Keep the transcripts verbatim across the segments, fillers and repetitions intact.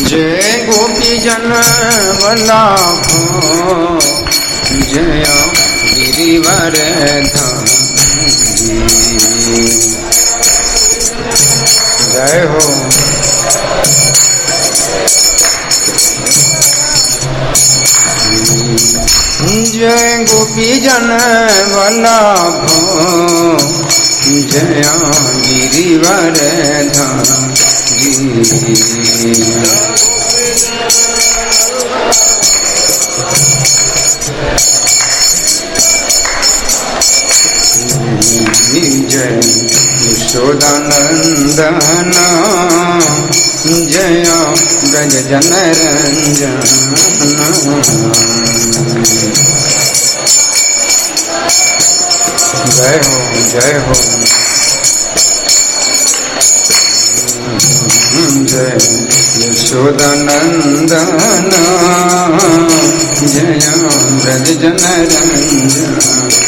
जय गोपी जन वल्लभ जय गिरिवर धारी। जय हो जय गोपी जन वल्लभ जय गिरिवर धारी। जय यशोदानंदन जय ब्रज जन रंजन। जय हो जय हो जय यशोदानंदन जय ब्रज जन रंजन।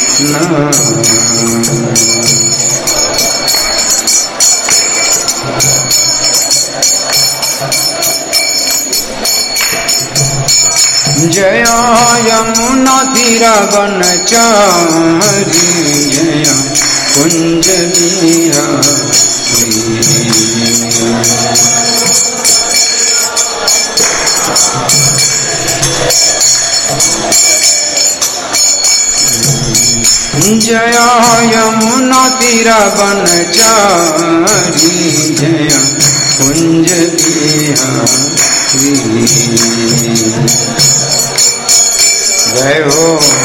जय यमुना तीरा वनचारी जय कुंज बिहारी। जय यमुना तीरा वनचारी जय कुंज बिहारी। जय हो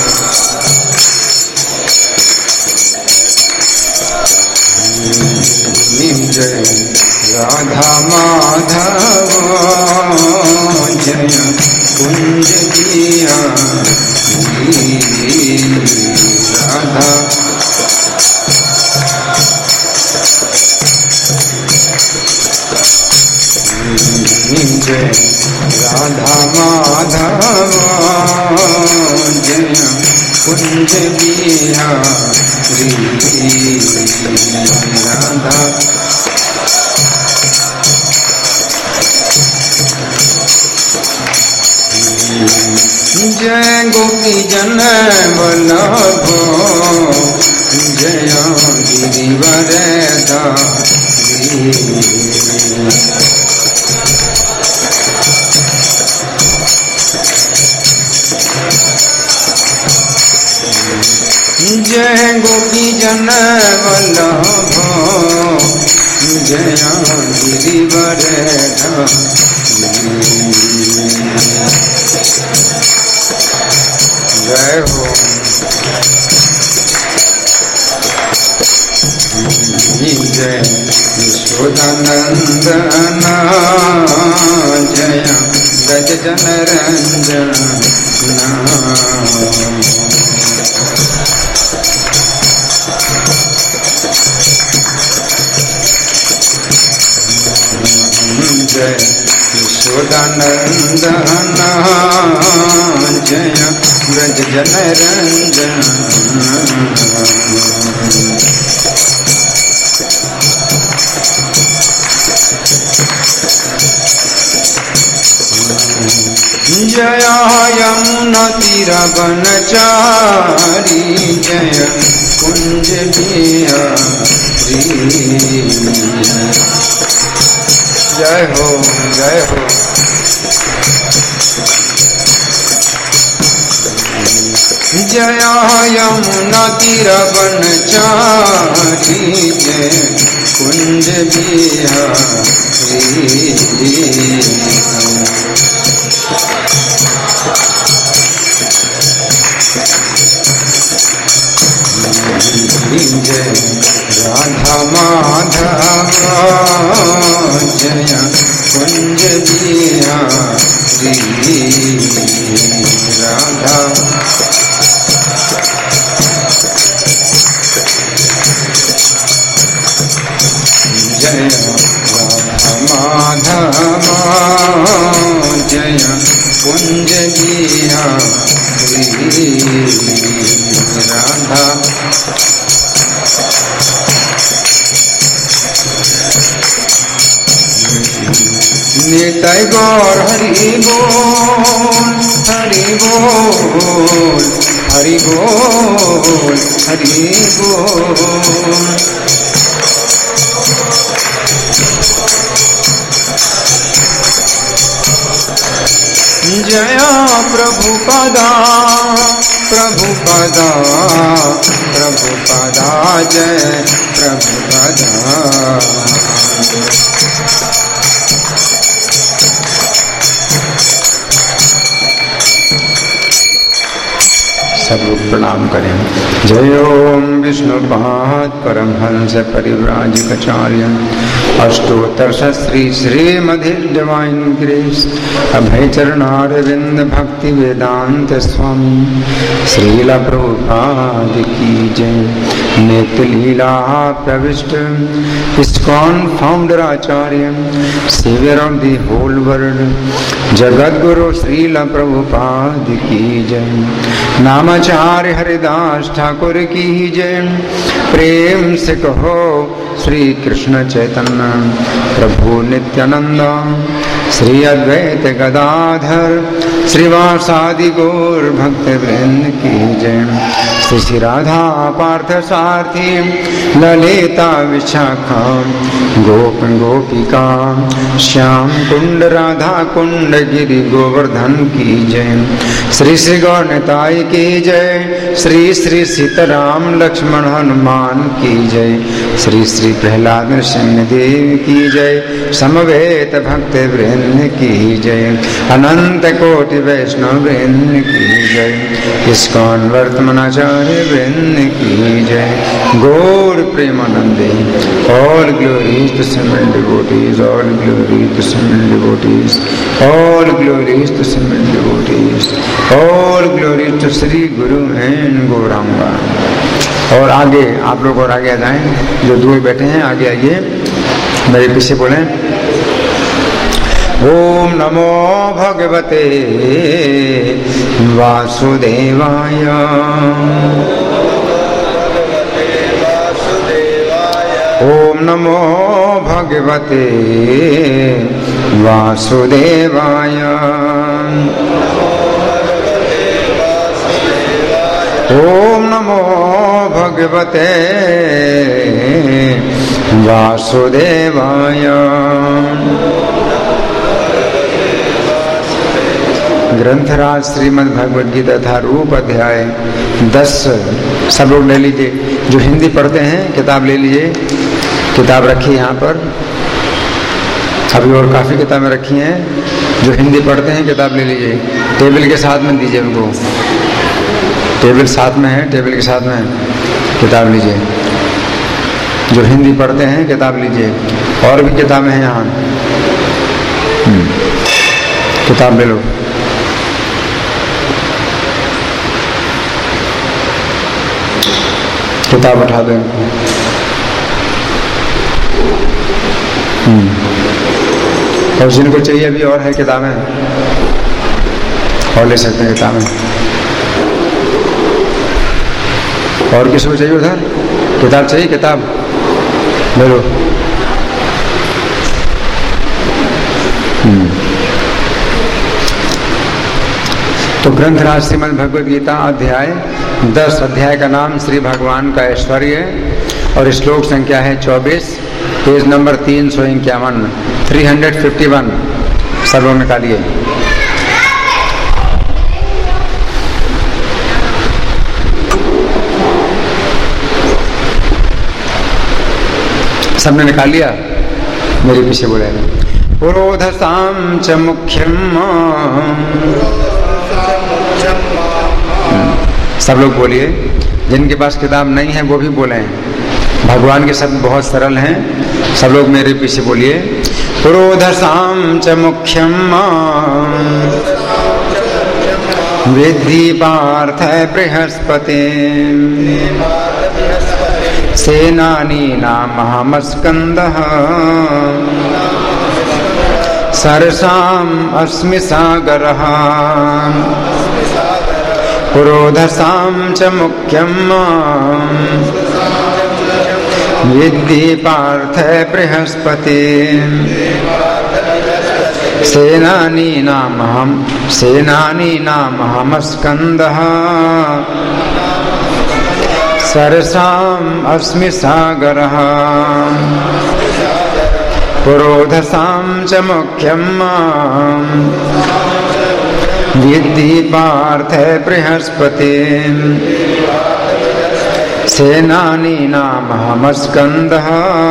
जय राधा माधव जय कुंज बिहारी। राधा जय राधा माधव जय कुंज बिहारी। राधा जय गोपी जन वल्लभ जय गिरिवर धारी। जय गोपी जन वल्लभ जय गिरिवर धारी। जय हो जय यशोदानंदन जय ब्रज जन रंजन। जय यशोदानंदन जय ब्रज जन रंजन। जय यमुना तीरा वनचारी जय कुंज बिहारी। जय हो जय हो जय यमुना तीरा वनचारी जय कुंज बिहारी। जय राधा माधव जय कुंज बिहारी। राधा जय राधा माधव जय कुंज बिहारी। राधा निताय गौर हरि बोल, हरि बोल, हरि बोल, हरि बोल। जय प्रभुपदा, प्रभुपदा, प्रभुपदा, जय प्रभुपदा। सब लोग प्रणाम करें। जय ओम विष्णुपाद परमहंस परिव्राजकाचार्य अष्टोत्तर Shri Shrimad divine grace Abhay Charanaravinda Bhaktivedanta स्वामी श्रील प्रभुपाद की जय। नित्य लीला प्रविष्ट ISKCON founder acharya saviour of the whole world जगत गुरु श्रील प्रभुपाद की जय। नामाचार्य हरिदास ठाकुर की जय। प्रेम से कहो श्री कृष्ण चैतन्य प्रभु नित्यानंद श्री अद्वैत गदाधर श्रीवासादि गौर भक्त वृंद की जय। श्री श्री राधा पार्थ सारथी ललिता विशाखा गोप गोपिका श्याम कुंड राधा कुंड गिरि गोवर्धन की जय। श्री श्री गौरताई की जय। श्री श्री सीताराम लक्ष्मण हनुमान की जय। श्री श्री प्रहलाद नृसिंह देव की जय। समवेत भक्त वृंद की जय। अनंत कोटि वैष्णव वृंद की जय। इस्कॉन वर्तमानाचार्य वृंद की जय। गौर प्रेमानंदे all glories to assembled devotees, all glories to assembled devotees, all glories to assembled devotees, all glories to Shri guru and Gauranga. और आगे आप लोग और आगे आ जाएं, जो दूर बैठे हैं आगे आइए, मेरे पीछे बोलें ओम नमो भगवते वासुदेवाय। ओम नमो भगवते वासुदेवाय। ओम नमो भगवते वासुदेवाय। ग्रंथराज श्रीमद् भगवद गीता था रूप अध्याय दस। सब लोग ले लीजिए, जो हिंदी पढ़ते हैं किताब ले लीजिए, किताब रखी यहाँ पर। अभी और काफ़ी किताबें रखी हैं, जो हिंदी पढ़ते हैं किताब ले लीजिए। टेबल के साथ में दीजिए उनको, टेबल साथ में है, टेबल के साथ में किताब लीजिए। जो हिंदी पढ़ते हैं किताब लीजिए। और भी किताबें हैं यहाँ, किताब ले लो। किताब उठा दो इनको। और जिनको चाहिए अभी और है किताबें, और ले सकते हैं किताबें। और किसी को चाहिए उधर किताब चाहिए, किताब ले लो। तो ग्रंथराज श्रीमद् भगवद गीता अध्याय दस। अध्याय का नाम श्री भगवान का ऐश्वर्य है और श्लोक संख्या है चौबीस, पेज नंबर तीन सौ इक्यावन, थ्री हंड्रेड फिफ्टी वन। सब लोग निकालिए। सबने निकाल लिया? मेरे पीछे बोले पुरोधसाम च मुख्यम। सब लोग बोलिए, जिनके पास किताब नहीं है वो भी बोले। भगवान के शब्द बहुत सरल हैं, सब लोग मेरे पीछे बोलिए। पुरोधसाम च मुख्यम विद्धि पार्थ बृहस्पति सेनानी नामस्कंदः सरसाम अस्मि सागरः पुरोधसाम च मुख्यम विद्धि पार्थ बृहस्पति सेनानीनामहं सेनानीनामहमस्कन्दः सरसाम् अस्मि सागरः पुरोधसां च मुख्यं मां विद्धि पार्थ बृहस्पतिम् सेनानीनामहमस्कन्दः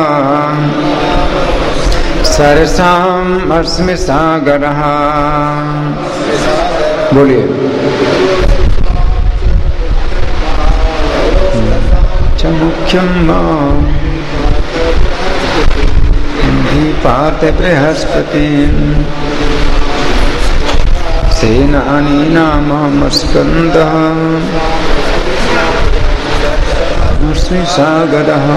सरसाम् अस्मि सागरः। बोलिए। च मुख्यं मां विद्धि पार्थ बृहस्पतिम् सेनानीनामहमस्कन्दः अस्मि सागरः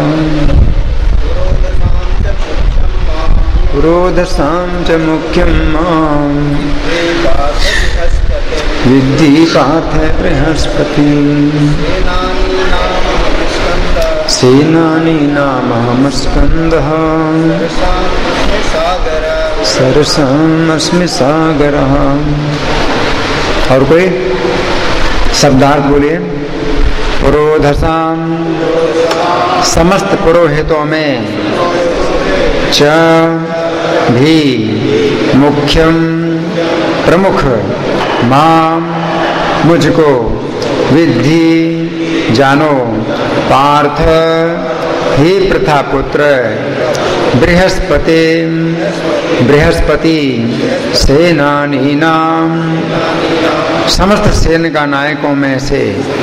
पुरोधसां च मुख्यं मां विद्धि पार्थ बृहस्पतिम् सेनानीनामहमस्कन्दः सरसाम् अस्मि सागरः। और कोई शब्दार्थ बोलिए। पुरोधसाम समस्त पुरोहितों में च भी मुख्यम प्रमुख माम मुझको विद्धि जानो पार्थ ही प्रथापुत्र बृहस्पति बृहस्पति सेनानीनाम समस्त सेना नायकों में से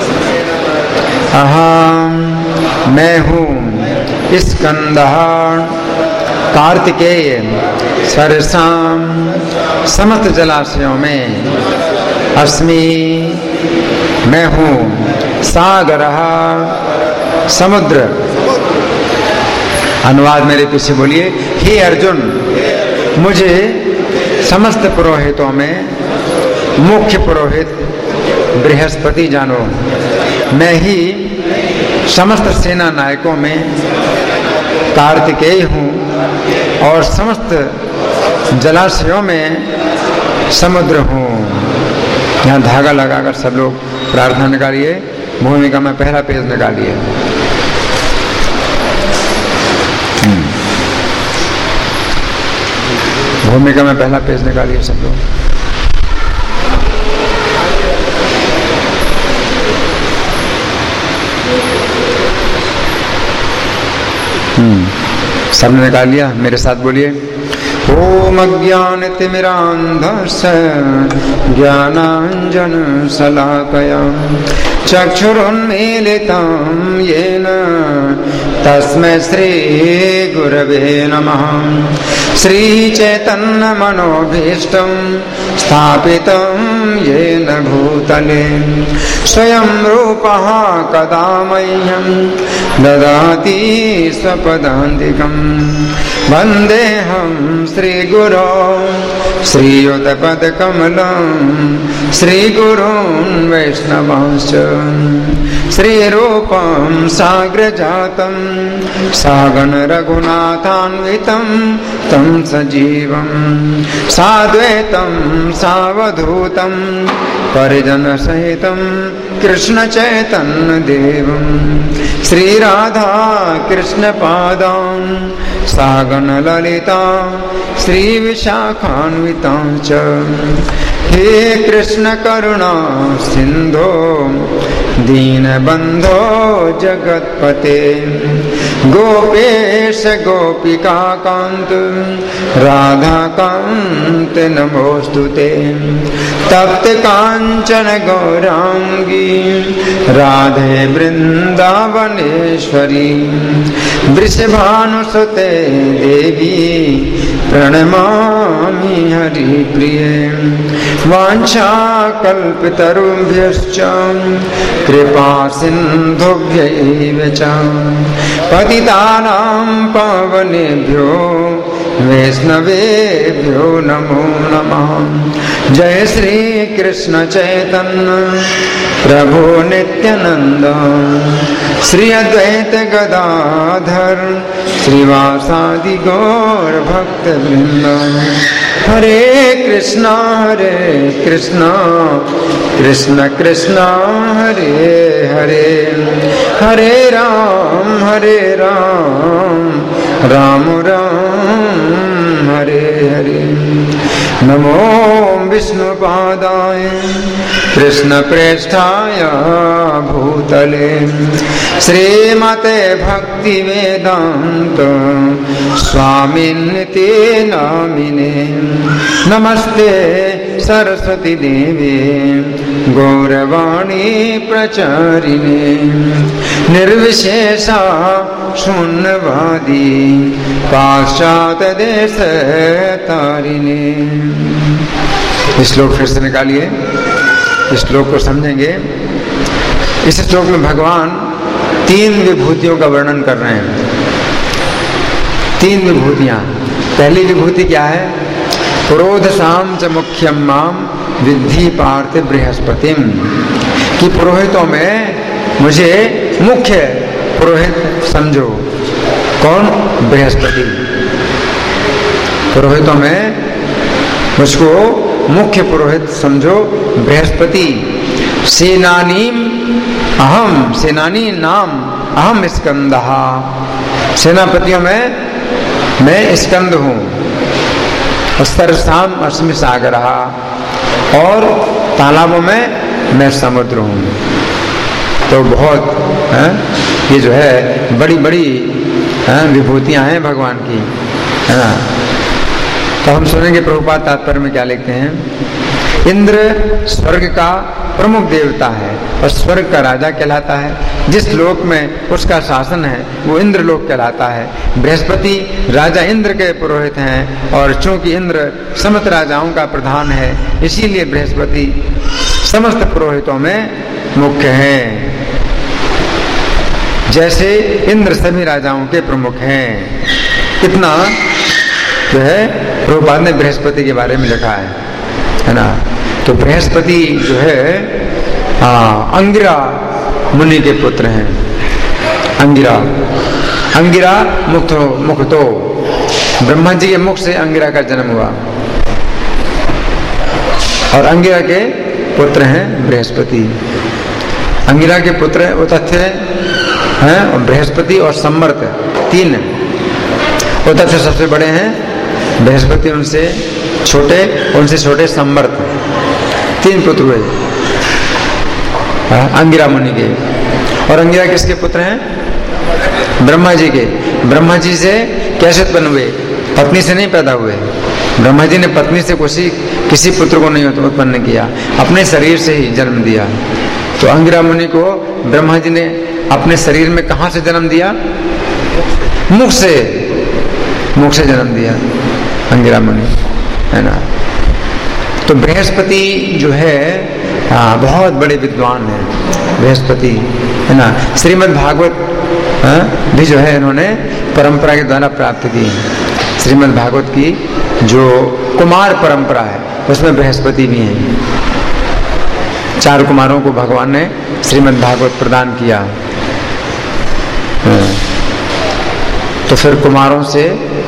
अहम मैं हूँ स्कंदः कार्तिकेय सरसाम समस्त जलाशयों में अस्मि मैं हूँ सागरः समुद्र। अनुवाद मेरे पीछे बोलिए। हे अर्जुन मुझे समस्त पुरोहितों में मुख्य पुरोहित बृहस्पति जानो। मैं ही समस्त सेना नायकों में कार्तिकेय हूँ और समस्त जलाशयों में समुद्र हूँ। यहाँ धागा लगाकर सब लोग प्रार्थना निकालिए। भूमिका में पहला पेज निकालिए। भूमिका में पहला पेज निकालिए सब लोग। हम्म सबने निकाल लिया। मेरे साथ बोलिए। ओम अज्ञानतिमिरान्धस्य ज्ञानाञ्जन शलाकया चक्षुरुन्मीलितं येन तस्मै श्री गुरवे नमः। श्रीचैतन्यमनोभीष्टं स्थापितं येन भूतले स्वयं रूपः कदा मह्यं ददाति स्वपदान्तिकं। वन्देऽहं श्रीगुरो श्रीयुतपदकमलं श्रीगुरून् वैष्णवांश्च। श्रीरूपं साग्रजातं सागण रघुनाथान्वितं तं सजीवं साद्वैतं सावधूतं परिजनसहितं कृष्णचैतन्यदेवं श्रीराधा कृष्णपादान् सागण ललिता श्रीविशाखान्वितां च। हे कृष्ण करुणा सिंधो दीनबंधो जगत्पते गोपेश गोपिका कांत राधा कांत नमोस्तुते। तप्त कांचन गौरांगी राधे वृंदावनेश्वरी वृषभानुसुते देवी प्रणमामि हरिप्रिये। वाञ्छाकल्पतरुभ्यश्च कृपा सिन्धुभ्यैव च पतितानां पावनेभ्यो वैष्णवेभ्यो नमो नमः। जय श्री कृष्ण चैतन्य प्रभु नित्यानंद, श्री अद्वैत गदाधर श्रीवासादि गौर भक्त वृंद। हरे कृष्णा हरे कृष्णा कृष्ण कृष्ण हरे हरे, हरे राम हरे राम राम राम हरे हरे। नमो विष्णुपादाय कृष्ण प्रेष्ठाय भूतले, श्रीमते भक्ति वेदांत स्वामिन्निति नामिने। नमस्ते सरस्वती देवी गौरवाणी प्रचारिणे, निर्विशेषा शून्यवादी पाश्चात्य देश तारिणे। इस श्लोक फिर से निकालिए, इस श्लोक को समझेंगे। इस श्लोक में भगवान तीन विभूतियों का वर्णन कर रहे हैं। तीन विभूतियां। पहली विभूति क्या है? पुरोधसाम च मुख्यम माम विद्धि पार्थ बृहस्पतिम, कि पुरोहितों में मुझे मुख्य पुरोहित समझो। कौन? बृहस्पति। पुरोहितों में मुझको मुख्य पुरोहित समझो बृहस्पति। सेनानीम अहम, सेनानी नाम अहम स्कंदः, सेनापतियों में मैं स्कंद हूँ। सर्वसाम अस्मि सागरः, और तालाबों में मैं समुद्र हूँ। तो बहुत है, ये जो है बड़ी बड़ी विभूतियां हैं भगवान की, है ना। तो हम सुनेंगे प्रभुपाद तात्पर्य में क्या लिखते हैं। इंद्र स्वर्ग का प्रमुख देवता है और स्वर्ग का राजा कहलाता है। जिस लोक में उसका शासन है वो इंद्र लोक कहलाता है। बृहस्पति राजा इंद्र के पुरोहित हैं, और चूंकि इंद्र समस्त राजाओं का प्रधान है, इसीलिए बृहस्पति समस्त पुरोहितों में मुख्य हैं। जैसे इंद्र सभी राजाओं के प्रमुख हैं। कितना जो है प्रभुपाद ने बृहस्पति के बारे में लिखा है, है ना। तो बृहस्पति जो है आ, अंगिरा मुनि के पुत्र हैं। अंगिरा अंगिरा मुख तो मुख तो ब्रह्मा जी के मुख से अंगिरा का जन्म हुआ, और अंगिरा के पुत्र हैं बृहस्पति। अंगिरा के पुत्र उतथ्य हैं, और बृहस्पति और सम्मर्त, तीन। उतथ्य सबसे बड़े हैं, बृहस्पति उनसे छोटे, उनसे छोटे सम्मर्त। तीन पुत्र हुए अंगिरा मुनि के। और अंगिरा किसके पुत्र हैं? ब्रह्मा जी के। ब्रह्मा जी से कैसे उत्पन्न हुए? पत्नी से नहीं पैदा हुए। ब्रह्मा जी ने पत्नी से किसी किसी पुत्र को नहीं उत्पन्न किया, अपने शरीर से ही जन्म दिया। तो अंगिरा मुनि को ब्रह्मा जी ने अपने शरीर में कहां से जन्म दिया? मुख से, मुख से जन्म दिया अंगिरा मुनि, है ना। तो बृहस्पति जो है आ, बहुत बड़े विद्वान है बृहस्पति, है ना। श्रीमद् भागवत भी जो है इन्होंने परंपरा के द्वारा प्राप्त की। श्रीमद् भागवत की जो कुमार परंपरा है उसमें बृहस्पति भी हैं। चार कुमारों को भगवान ने श्रीमद् भागवत प्रदान किया। तो फिर कुमारों से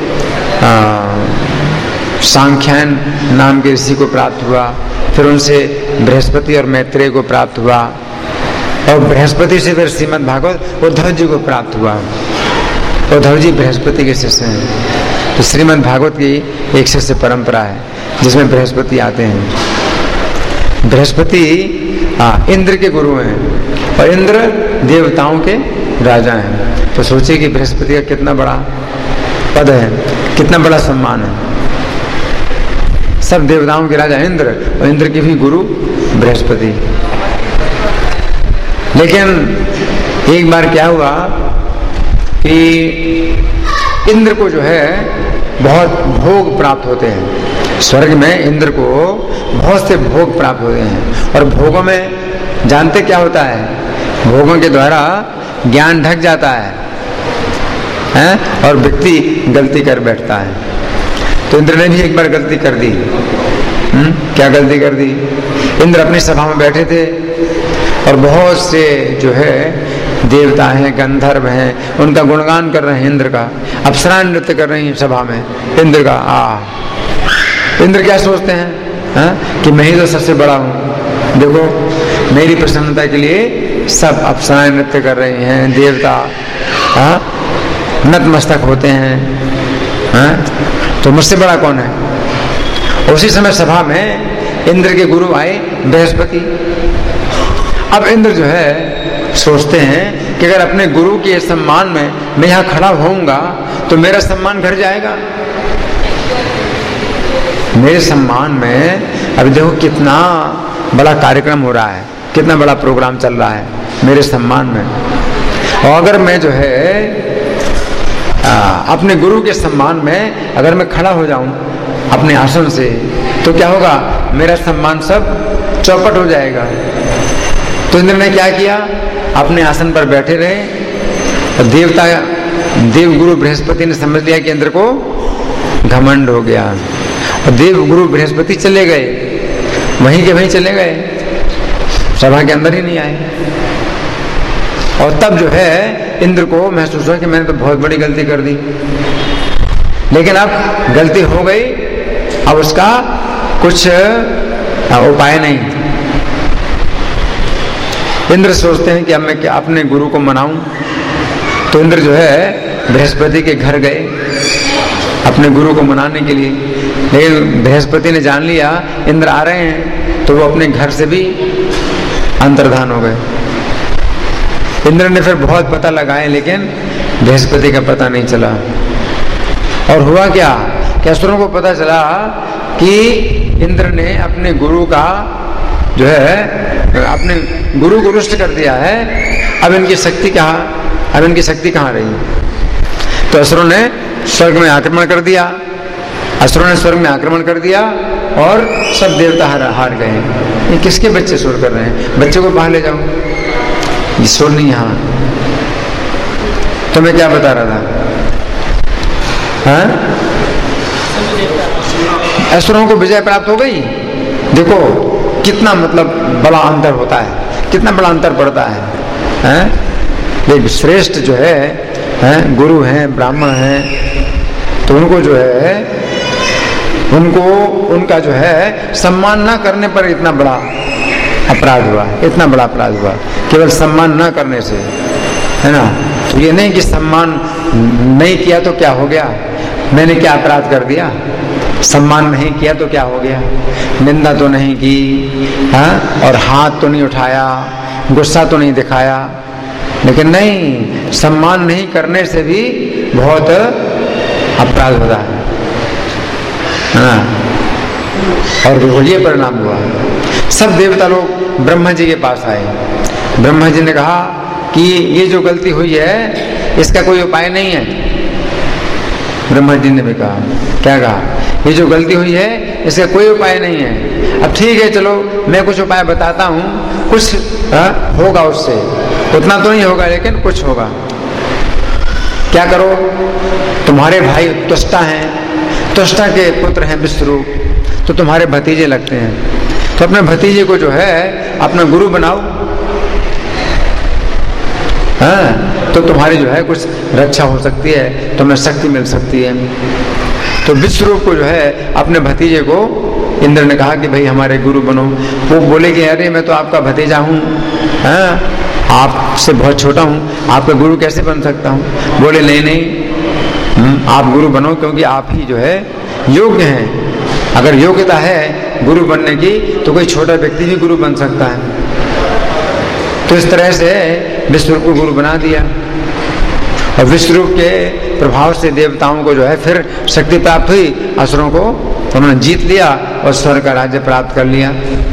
सांख्यायन नाम के ऋषि को प्राप्त हुआ, फिर उनसे बृहस्पति और मैत्रेय को प्राप्त हुआ, और बृहस्पति से फिर श्रीमद् भागवत उद्धव जी को प्राप्त हुआ। उद्धव जी बृहस्पति के शिष्य हैं। तो श्रीमद् भागवत की एक शिष्य परंपरा है जिसमें बृहस्पति आते हैं। बृहस्पति इंद्र के गुरु हैं, और इंद्र देवताओं के राजा हैं। तो सोचिए कि बृहस्पति का कितना बड़ा पद है, कितना बड़ा सम्मान है। सब देवताओं के राजा इंद्र, और इंद्र के भी गुरु बृहस्पति। लेकिन एक बार क्या हुआ कि इंद्र को जो है बहुत भोग प्राप्त होते हैं। स्वर्ग में इंद्र को बहुत से भोग प्राप्त होते हैं, और भोगों में जानते क्या होता है? भोगों के द्वारा ज्ञान ढक जाता है, हैं? और व्यक्ति गलती कर बैठता है। तो इंद्र ने भी एक बार गलती कर दी। हुँ? क्या गलती कर दी? इंद्र अपनी सभा में बैठे थे और बहुत से जो है देवता हैं, गंधर्व हैं, उनका गुणगान कर रहे हैं इंद्र का, अप्सराएं नृत्य कर रही हैं सभा में इंद्र का। आ इंद्र क्या सोचते हैं? हा? कि मैं ही तो सबसे बड़ा हूँ, देखो मेरी प्रसन्नता के लिए सब अप्सराएं नृत्य कर रही हैं, देवता हा? नतमस्तक होते हैं, हा? तो मुझसे बड़ा कौन है? उसी समय सभा में इंद्र के गुरु आए बृहस्पति। अब इंद्र जो है सोचते हैं कि अगर अपने गुरु के सम्मान में मैं यहाँ खड़ा होऊंगा तो मेरा सम्मान घट जाएगा। मेरे सम्मान में अभी देखो कितना बड़ा कार्यक्रम हो रहा है, कितना बड़ा प्रोग्राम चल रहा है मेरे सम्मान में, और अगर मैं जो है आ, अपने गुरु के सम्मान में अगर मैं खड़ा हो जाऊं अपने आसन से तो क्या होगा? मेरा सम्मान सब चौपट हो जाएगा। तो इंद्र ने क्या किया? अपने आसन पर बैठे रहे और देवता देवगुरु बृहस्पति ने समझ लिया कि इंद्र को घमंड हो गया, और देवगुरु बृहस्पति चले गए, वहीं के वहीं चले गए, सभा के अंदर ही नहीं आए। और तब जो है इंद्र को महसूस हुआ कि मैंने तो बहुत बड़ी गलती कर दी, लेकिन अब गलती हो गई, अब उसका कुछ उपाय नहीं। इंद्र सोचते हैं कि अब मैं क्या अपने गुरु को मनाऊं। तो इंद्र जो है बृहस्पति के घर गए अपने गुरु को मनाने के लिए, लेकिन बृहस्पति ने जान लिया इंद्र आ रहे हैं, तो वो अपने घर से भी अंतर्धान हो गए। इंद्र ने फिर बहुत पता लगाए, लेकिन बृहस्पति का पता नहीं चला। और हुआ क्या कि असुरों को पता चला कि इंद्र ने अपने गुरु का जो है अपने गुरु को रुष्ट कर दिया है। अब इनकी शक्ति कहाँ अब इनकी शक्ति कहाँ रही? तो असुरों ने स्वर्ग में आक्रमण कर दिया असुरों ने स्वर्ग में आक्रमण कर दिया और सब देवता हार, हार गए। ये किसके बच्चे शोर कर रहे हैं? बच्चे को बाहर ले जाओ, ये शोर नहीं यहाँ। तो मैं क्या बता रहा था? हाँ? असुरों को विजय प्राप्त हो गई। देखो कितना मतलब बड़ा अंतर होता है, कितना बड़ा अंतर पड़ता है, हैं? ये श्रेष्ठ जो है, हैं गुरु हैं, ब्राह्मण हैं, तो उनको जो है उनको उनका जो है सम्मान ना करने पर इतना बड़ा अपराध हुआ, इतना बड़ा अपराध हुआ केवल सम्मान न करने से, है ना? तो ये नहीं कि सम्मान नहीं किया तो क्या हो गया, मैंने क्या अपराध कर दिया, सम्मान नहीं किया तो क्या हो गया, निंदा तो नहीं की, हाँ? और हाथ तो नहीं उठाया, गुस्सा तो नहीं दिखाया, लेकिन नहीं, सम्मान नहीं करने से भी बहुत अपराध होता है, है ना? और बिल्कुल ये परिणाम हुआ। सब देवता लोग ब्रह्मा जी के पास आए। ब्रह्मा जी ने कहा कि ये जो गलती हुई है इसका कोई उपाय नहीं है। ब्रह्मा जी ने भी कहा, क्या कहा? ये जो गलती हुई है इसका कोई उपाय नहीं है। अब ठीक है, चलो मैं कुछ उपाय बताता हूँ, कुछ आ, होगा उससे, उतना तो नहीं होगा लेकिन कुछ होगा। क्या करो? तुम्हारे भाई त्वष्टा हैं, त्वष्टा के पुत्र हैं विश्वरूप, तो तुम्हारे भतीजे लगते हैं, तो अपने भतीजे को जो है अपना गुरु बनाओ, हाँ? तो तुम्हारी जो है कुछ रक्षा हो सकती है, तुम्हें शक्ति मिल सकती है। तो विश्वरूप को जो है अपने भतीजे को इंद्र ने कहा कि भाई हमारे गुरु बनो। वो बोले कि अरे मैं तो आपका भतीजा हूँ, हाँ? आपसे बहुत छोटा हूँ, आपका गुरु कैसे बन सकता हूँ? बोले नहीं नहीं, आप गुरु बनो, क्योंकि आप ही जो है योग्य हैं। अगर योग्यता है गुरु बनने की तो कोई छोटा व्यक्ति भी गुरु बन सकता है। तो इस तरह से विश्वरूप को गुरु बना दिया, और विश्वरूप के प्रभाव से देवताओं को जो है फिर शक्ति प्राप्त हुई, असुरों को उन्होंने जीत लिया और स्वर्ग का राज्य प्राप्त कर लिया।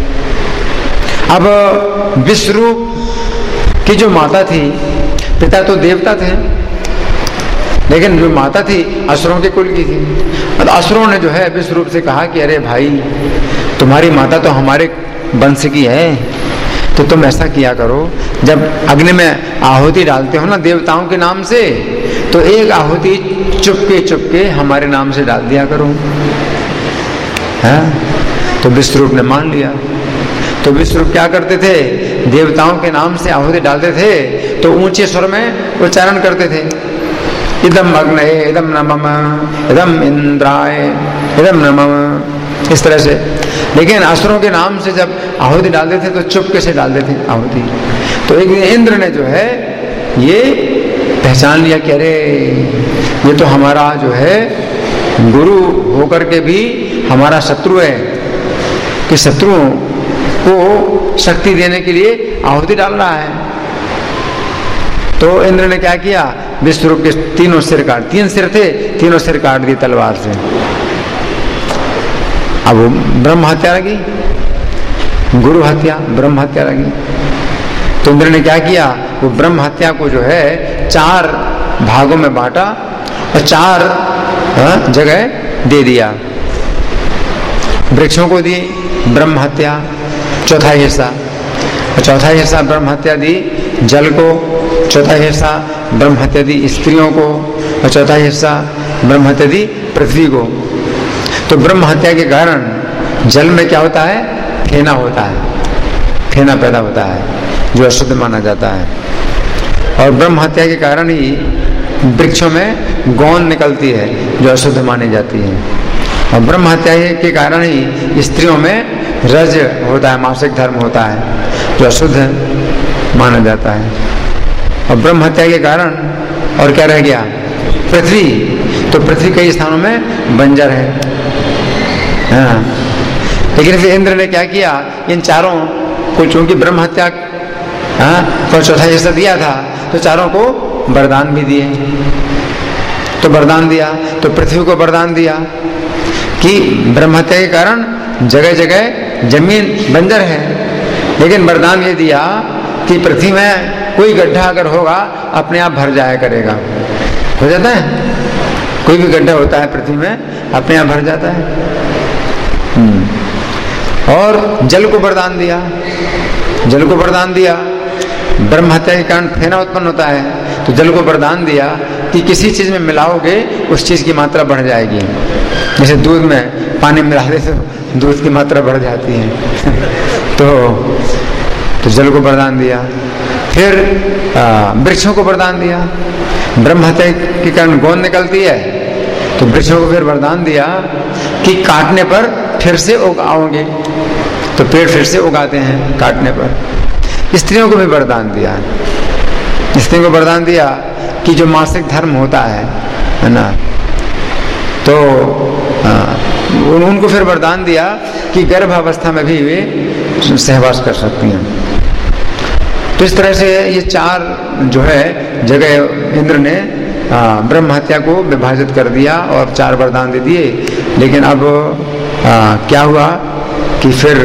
अब विश्वरूप की जो माता थी, पिता तो देवता थे, लेकिन जो माता थी असुरों के कुल की थी। और असुरों ने जो है विश्वरूप से कहा कि अरे भाई, तुम्हारी माता तो हमारे वंश की है, तो तुम ऐसा किया करो, जब अग्नि में आहुति डालते हो ना देवताओं के नाम से, तो एक आहुति चुपके चुपके हमारे नाम से डाल दिया करो। है? तो विश्वरूप ने मान लिया। तो विश्वरूप क्या करते थे? देवताओं के नाम से आहुति डालते थे तो ऊंचे स्वर में उच्चारण करते थे, इदम अग्नये इदम नमः इदम इंद्राय इदम नमः, इस तरह से। लेकिन असुरों के नाम से जब आहुति डालते थे तो चुपके से डालते थे आहुति। तो एक दिन इंद्र ने जो है ये पहचान लिया कि अरे ये तो हमारा जो है गुरु होकर के भी हमारा शत्रु है, कि शत्रुओं को शक्ति देने के लिए आहुति डाल रहा है। तो इंद्र ने क्या किया? विश्वरूप के तीनों सिर काट, तीन सिर थे, तीनों सिर काट दिए तलवार से। अब वो ब्रह्म हत्या लगी, गुरु हत्या, ब्रह्म हत्या लगी। तो इंद्र ने क्या किया? वो ब्रह्म हत्या को जो है चार भागों में बांटा और चार जगह दे दिया। वृक्षों को दी ब्रह्म हत्या, चौथा हिस्सा, चौथा हिस्सा ब्रह्म हत्या दी जल को, चौथा हिस्सा ब्रह्म हत्या दी स्त्रियों को, और चौथा हिस्सा ब्रह्म हत्या दी पृथ्वी को। तो ब्रह्म हत्या के कारण जल में क्या होता है? फेना होता है, फेना पैदा होता है जो अशुद्ध माना जाता है। और ब्रह्म हत्या के कारण ही वृक्षों में गोंद निकलती है जो अशुद्ध मानी जाती है। और ब्रह्म हत्या के कारण ही स्त्रियों में रज होता है, मासिक धर्म होता है जो अशुद्ध माना जाता है। और ब्रह्म हत्या के कारण और क्या रह गया? पृथ्वी। तो पृथ्वी कई स्थानों में बंजर है। हाँ। लेकिन फिर इंद्र ने क्या किया? इन चारों को, चूंकि ब्रह्म हत्या हाँ को चौथा हिस्सा दिया था, तो चारों को वरदान भी दिए। तो वरदान दिया, तो पृथ्वी को वरदान दिया कि ब्रह्म हत्या के कारण जगह जगह जमीन बंजर है, लेकिन वरदान ये दिया कि पृथ्वी में कोई गड्ढा अगर होगा अपने आप भर जाया करेगा। हो जाता है, कोई भी गड्ढा होता है पृथ्वी में अपने आप भर जाता है। और जल को वरदान दिया, जल को वरदान दिया, ब्रह्म हत्या के कारण फेना उत्पन्न होता है, तो जल को वरदान दिया कि किसी चीज में मिलाओगे उस चीज की मात्रा बढ़ जाएगी। जैसे दूध में पानी मिला दे तो दूध की मात्रा बढ़ जाती है। तो तो जल को वरदान दिया। फिर वृक्षों को वरदान दिया, ब्रह्म हत्या के कारण गोंद निकलती है, तो वृक्षों को फिर वरदान दिया कि काटने पर फिर से उगाओगे, तो पेड़ फिर से उगाते हैं काटने पर। स्त्रियों को भी वरदान दिया, स्त्रियों को वरदान दिया कि जो मासिक धर्म होता है है ना, तो आ, उनको फिर वरदान दिया कि गर्भावस्था में भी वे सहवास कर सकती हैं। तो इस तरह से ये चार जो है जगह इंद्र ने ब्रह्म हत्या को विभाजित कर दिया और चार वरदान दे दिए। लेकिन अब आ, क्या हुआ कि फिर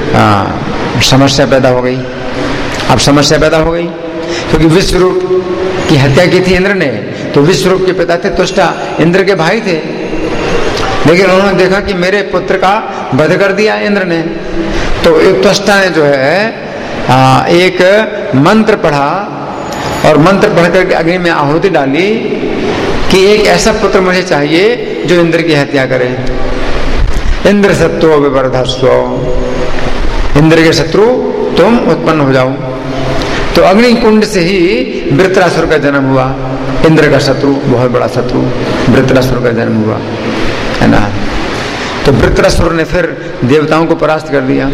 आ, समस्या पैदा हो गई। अब समस्या पैदा हो गई क्योंकि विश्वरूप की हत्या की थी इंद्र ने, तो विश्वरूप के पिता थे त्वष्टा, इंद्र के भाई थे। लेकिन उन्होंने देखा कि मेरे पुत्र का वध कर दिया इंद्र ने, तो एक त्वष्टा ने जो है आ, एक मंत्र पढ़ा और मंत्र पढ़कर के अग्नि में आहुति डाली कि एक ऐसा पुत्र मुझे चाहिए जो इंद्र की हत्या करे। इंद्र सत्व विवर्धस्व, इंद्र के शत्रु तुम उत्पन्न हो जाओ। तो अग्नि कुंड से ही वृत्रासुर का जन्म हुआ। इंद्र का शत्रु, बहुत बड़ा शत्रु वृत्रासुर का जन्म हुआ, है ना। तो वृत्रासुर ने फिर देवताओं को परास्त कर दिया,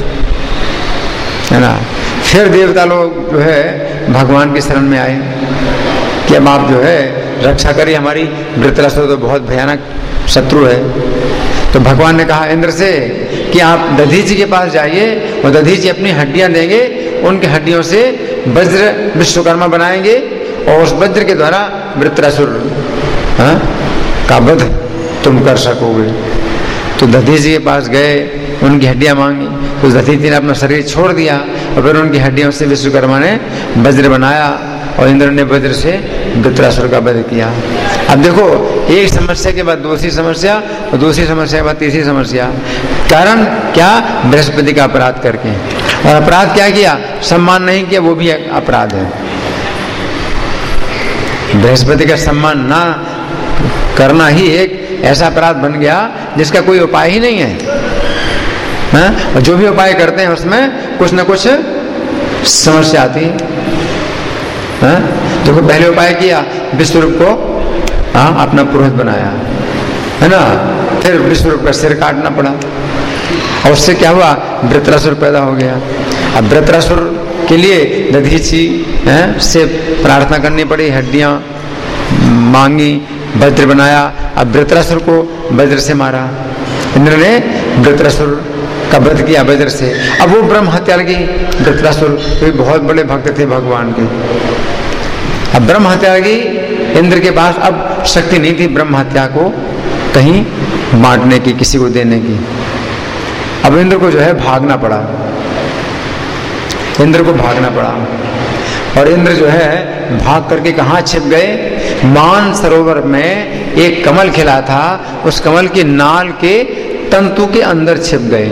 है ना। फिर देवता लोग जो है भगवान की शरण में आए कि अब आप जो है रक्षा करिए हमारी, वृत्रासुर तो बहुत भयानक शत्रु है। तो भगवान ने कहा इंद्र से कि आप दधीचि के पास जाइए और दधीचि अपनी हड्डियां देंगे, उनकी हड्डियों से वज्र विश्वकर्मा बनाएंगे और उस वज्र के द्वारा वृत्रासुर का वध तुम कर सकोगे। तो दधीचि के पास गए, उनकी हड्डियां मांगी, तो दधीचि ने अपना शरीर छोड़ दिया और फिर उनकी हड्डियों से विश्वकर्मा ने वज्र बनाया और इंद्र ने वज्र से वृत्रासुर का वध किया। अब देखो, एक समस्या के बाद दूसरी समस्या और दूसरी समस्या के बाद तीसरी समस्या। कारण क्या? बृहस्पति का अपराध करके। और अपराध क्या किया? सम्मान नहीं किया, वो भी अपराध है। बृहस्पति का सम्मान ना करना ही एक ऐसा अपराध बन गया जिसका कोई उपाय ही नहीं है, है? और जो भी उपाय करते हैं उसमें कुछ ना कुछ समस्या आती है। देखो पहले उपाय किया, विश्वरूप को हाँ अपना पुरोहित बनाया, है ना, फिर विश्वरूप का सिर काटना पड़ा और उससे क्या हुआ, वृत्रासुर पैदा हो गया। अब वृत्रासुर के लिए दधीची से प्रार्थना करनी पड़ी, हड्डियां मांगी, वज्र बनाया। अब वृत्रासुर को वज्र से मारा, इंद्र ने वृत्रासुर का वध किया वज्र से। अब वो ब्रह्म हत्या लगी, वृत्रासुर तो बहुत बड़े भक्त थे भगवान के। अब ब्रह्म हत्या लगी, इंद्र के पास अब शक्ति नहीं थी ब्रह्म हत्या को कहीं बांटने की, किसी को देने की। अब इंद्र को जो है भागना पड़ा, इंद्र को भागना पड़ा और इंद्र जो है भाग करके कहाँ छिप गए, मान सरोवर में एक कमल खिला था, उस कमल की नाल के तंतु के अंदर छिप गए।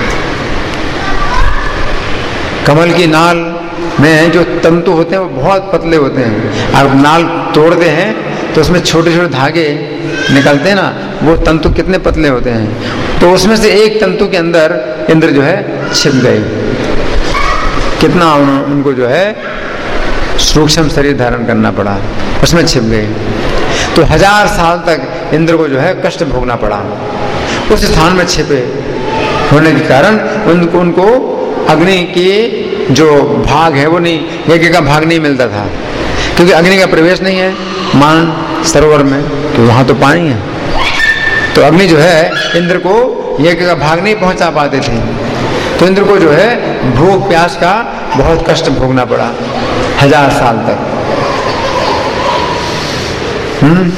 कमल की नाल में जो तंतु होते हैं वो बहुत पतले होते हैं, आप नाल तोड़ते हैं तो उसमें छोटे छोटे धागे निकलते हैं ना, वो तंतु कितने पतले होते हैं। तो उसमें से एक तंतु के अंदर इंद्र जो है छिप गए। कितना उन, उनको जो है सूक्ष्म शरीर धारण करना पड़ा, उसमें छिप गए। तो हजार साल तक इंद्र को जो है कष्ट भोगना पड़ा उस स्थान में छिपे होने के कारण। उनको उनको अग्नि की जो भाग है वो नहीं, यज्ञ का भाग नहीं मिलता था, क्योंकि अग्नि का प्रवेश नहीं है मान सरोवर में, तो वहां तो पानी है। तो अग्नि जो है इंद्र को यज्ञ का भाग नहीं पहुंचा पाते थे, तो इंद्र को जो है भूख प्यास का बहुत कष्ट भोगना पड़ा हजार साल तक। हम्म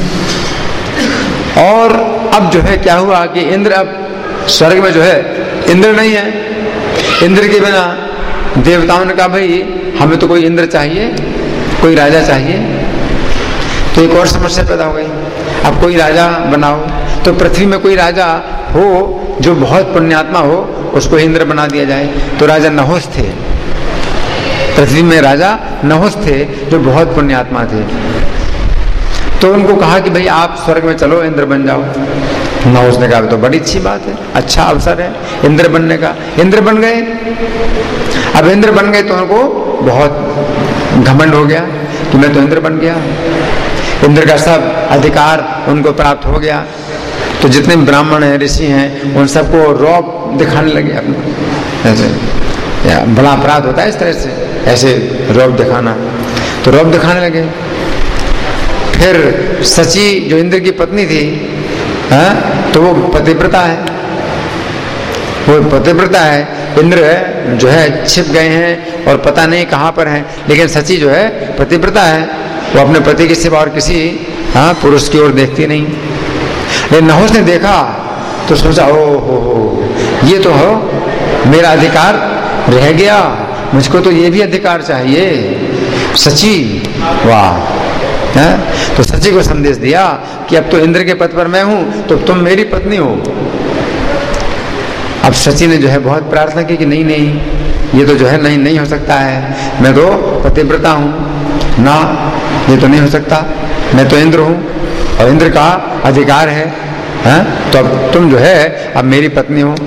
और अब जो है क्या हुआ कि इंद्र अब स्वर्ग में जो है इंद्र नहीं है। इंद्र के बिना देवताओं ने कहा भाई हमें तो कोई इंद्र चाहिए, कोई राजा चाहिए। तो एक और समस्या पैदा हो गई, अब कोई राजा बनाओ। तो पृथ्वी में कोई राजा हो जो बहुत पुण्यात्मा हो, उसको इंद्र बना दिया जाए। तो राजा नहुस थे, पृथ्वी में राजा नहुस थे जो बहुत पुण्यात्मा थे। तो उनको कहा कि भाई आप स्वर्ग में चलो, इंद्र बन जाओ। नहुस ने कहा तो बड़ी अच्छी बात है, अच्छा अवसर है इंद्र बनने का। इंद्र बन गए। अब इंद्र बन गए तो उनको बहुत घमंड हो गया कि मैं तो इंद्र बन गया, इंद्र का सब अधिकार उनको प्राप्त हो गया। तो जितने ब्राह्मण हैं, ऋषि हैं, उन सबको रौब दिखाने लगे अपना। ऐसे बड़ा अपराध होता है इस तरह से, ऐसे रौब दिखाना। तो रौब दिखाने लगे। फिर सची जो इंद्र की पत्नी थी, हाँ, तो वो पतिव्रता है, वो पतिव्रता है। इंद्र जो है छिप गए हैं और पता नहीं कहाँ पर हैं, लेकिन सची जो है पतिव्रता है, वो अपने पति के सिवा और किसी हाँ पुरुष की ओर देखती नहीं। लेकिन नहुस ने देखा तो सोचा ओ हो हो ये तो हो मेरा अधिकार रह गया, मुझको तो ये भी अधिकार चाहिए। सची वाह है? तो सची को संदेश दिया कि अब तो इंद्र के पद पर मैं हूं, तो तुम मेरी पत्नी हो। अब सची ने जो है बहुत प्रार्थना की कि नहीं नहीं ये तो जो है नहीं नहीं हो सकता है, मैं तो पतिव्रता हूं ना, ये तो नहीं हो सकता, मैं तो इंद्र हूं और इंद्र का अधिकार है, है? तो अब तुम जो है अब मेरी पत्नी हो।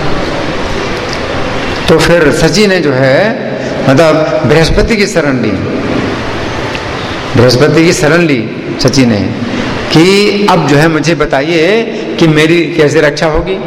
तो फिर सची ने जो है मतलब बृहस्पति की शरण ली, बृहस्पति की शरण ली सची ने कि अब जो है मुझे बताइए कि मेरी कैसे रक्षा होगी।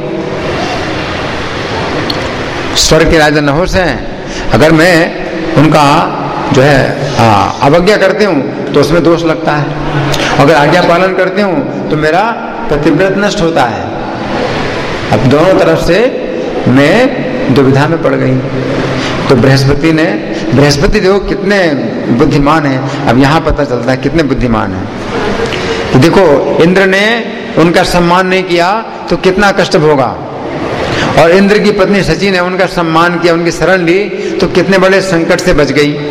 स्वर्ग के राजा नहुस हैं, अगर मैं उनका जो है अवज्ञा करती हूँ तो उसमें दोष लगता है, अगर आज्ञा पालन करती हूँ तो मेरा प्रतिव्रत नष्ट होता है। अब दोनों तरफ से मैं दुविधा में पड़ गई। तो बृहस्पति ने, बृहस्पति देखो कितने बुद्धिमान है, अब यहाँ पता चलता है कितने बुद्धिमान है। तो देखो इंद्र ने उनका सम्मान नहीं किया तो कितना कष्ट भोगा, और इंद्र की पत्नी सची ने उनका सम्मान किया, उनकी शरण ली तो कितने बड़े संकट से बच गई।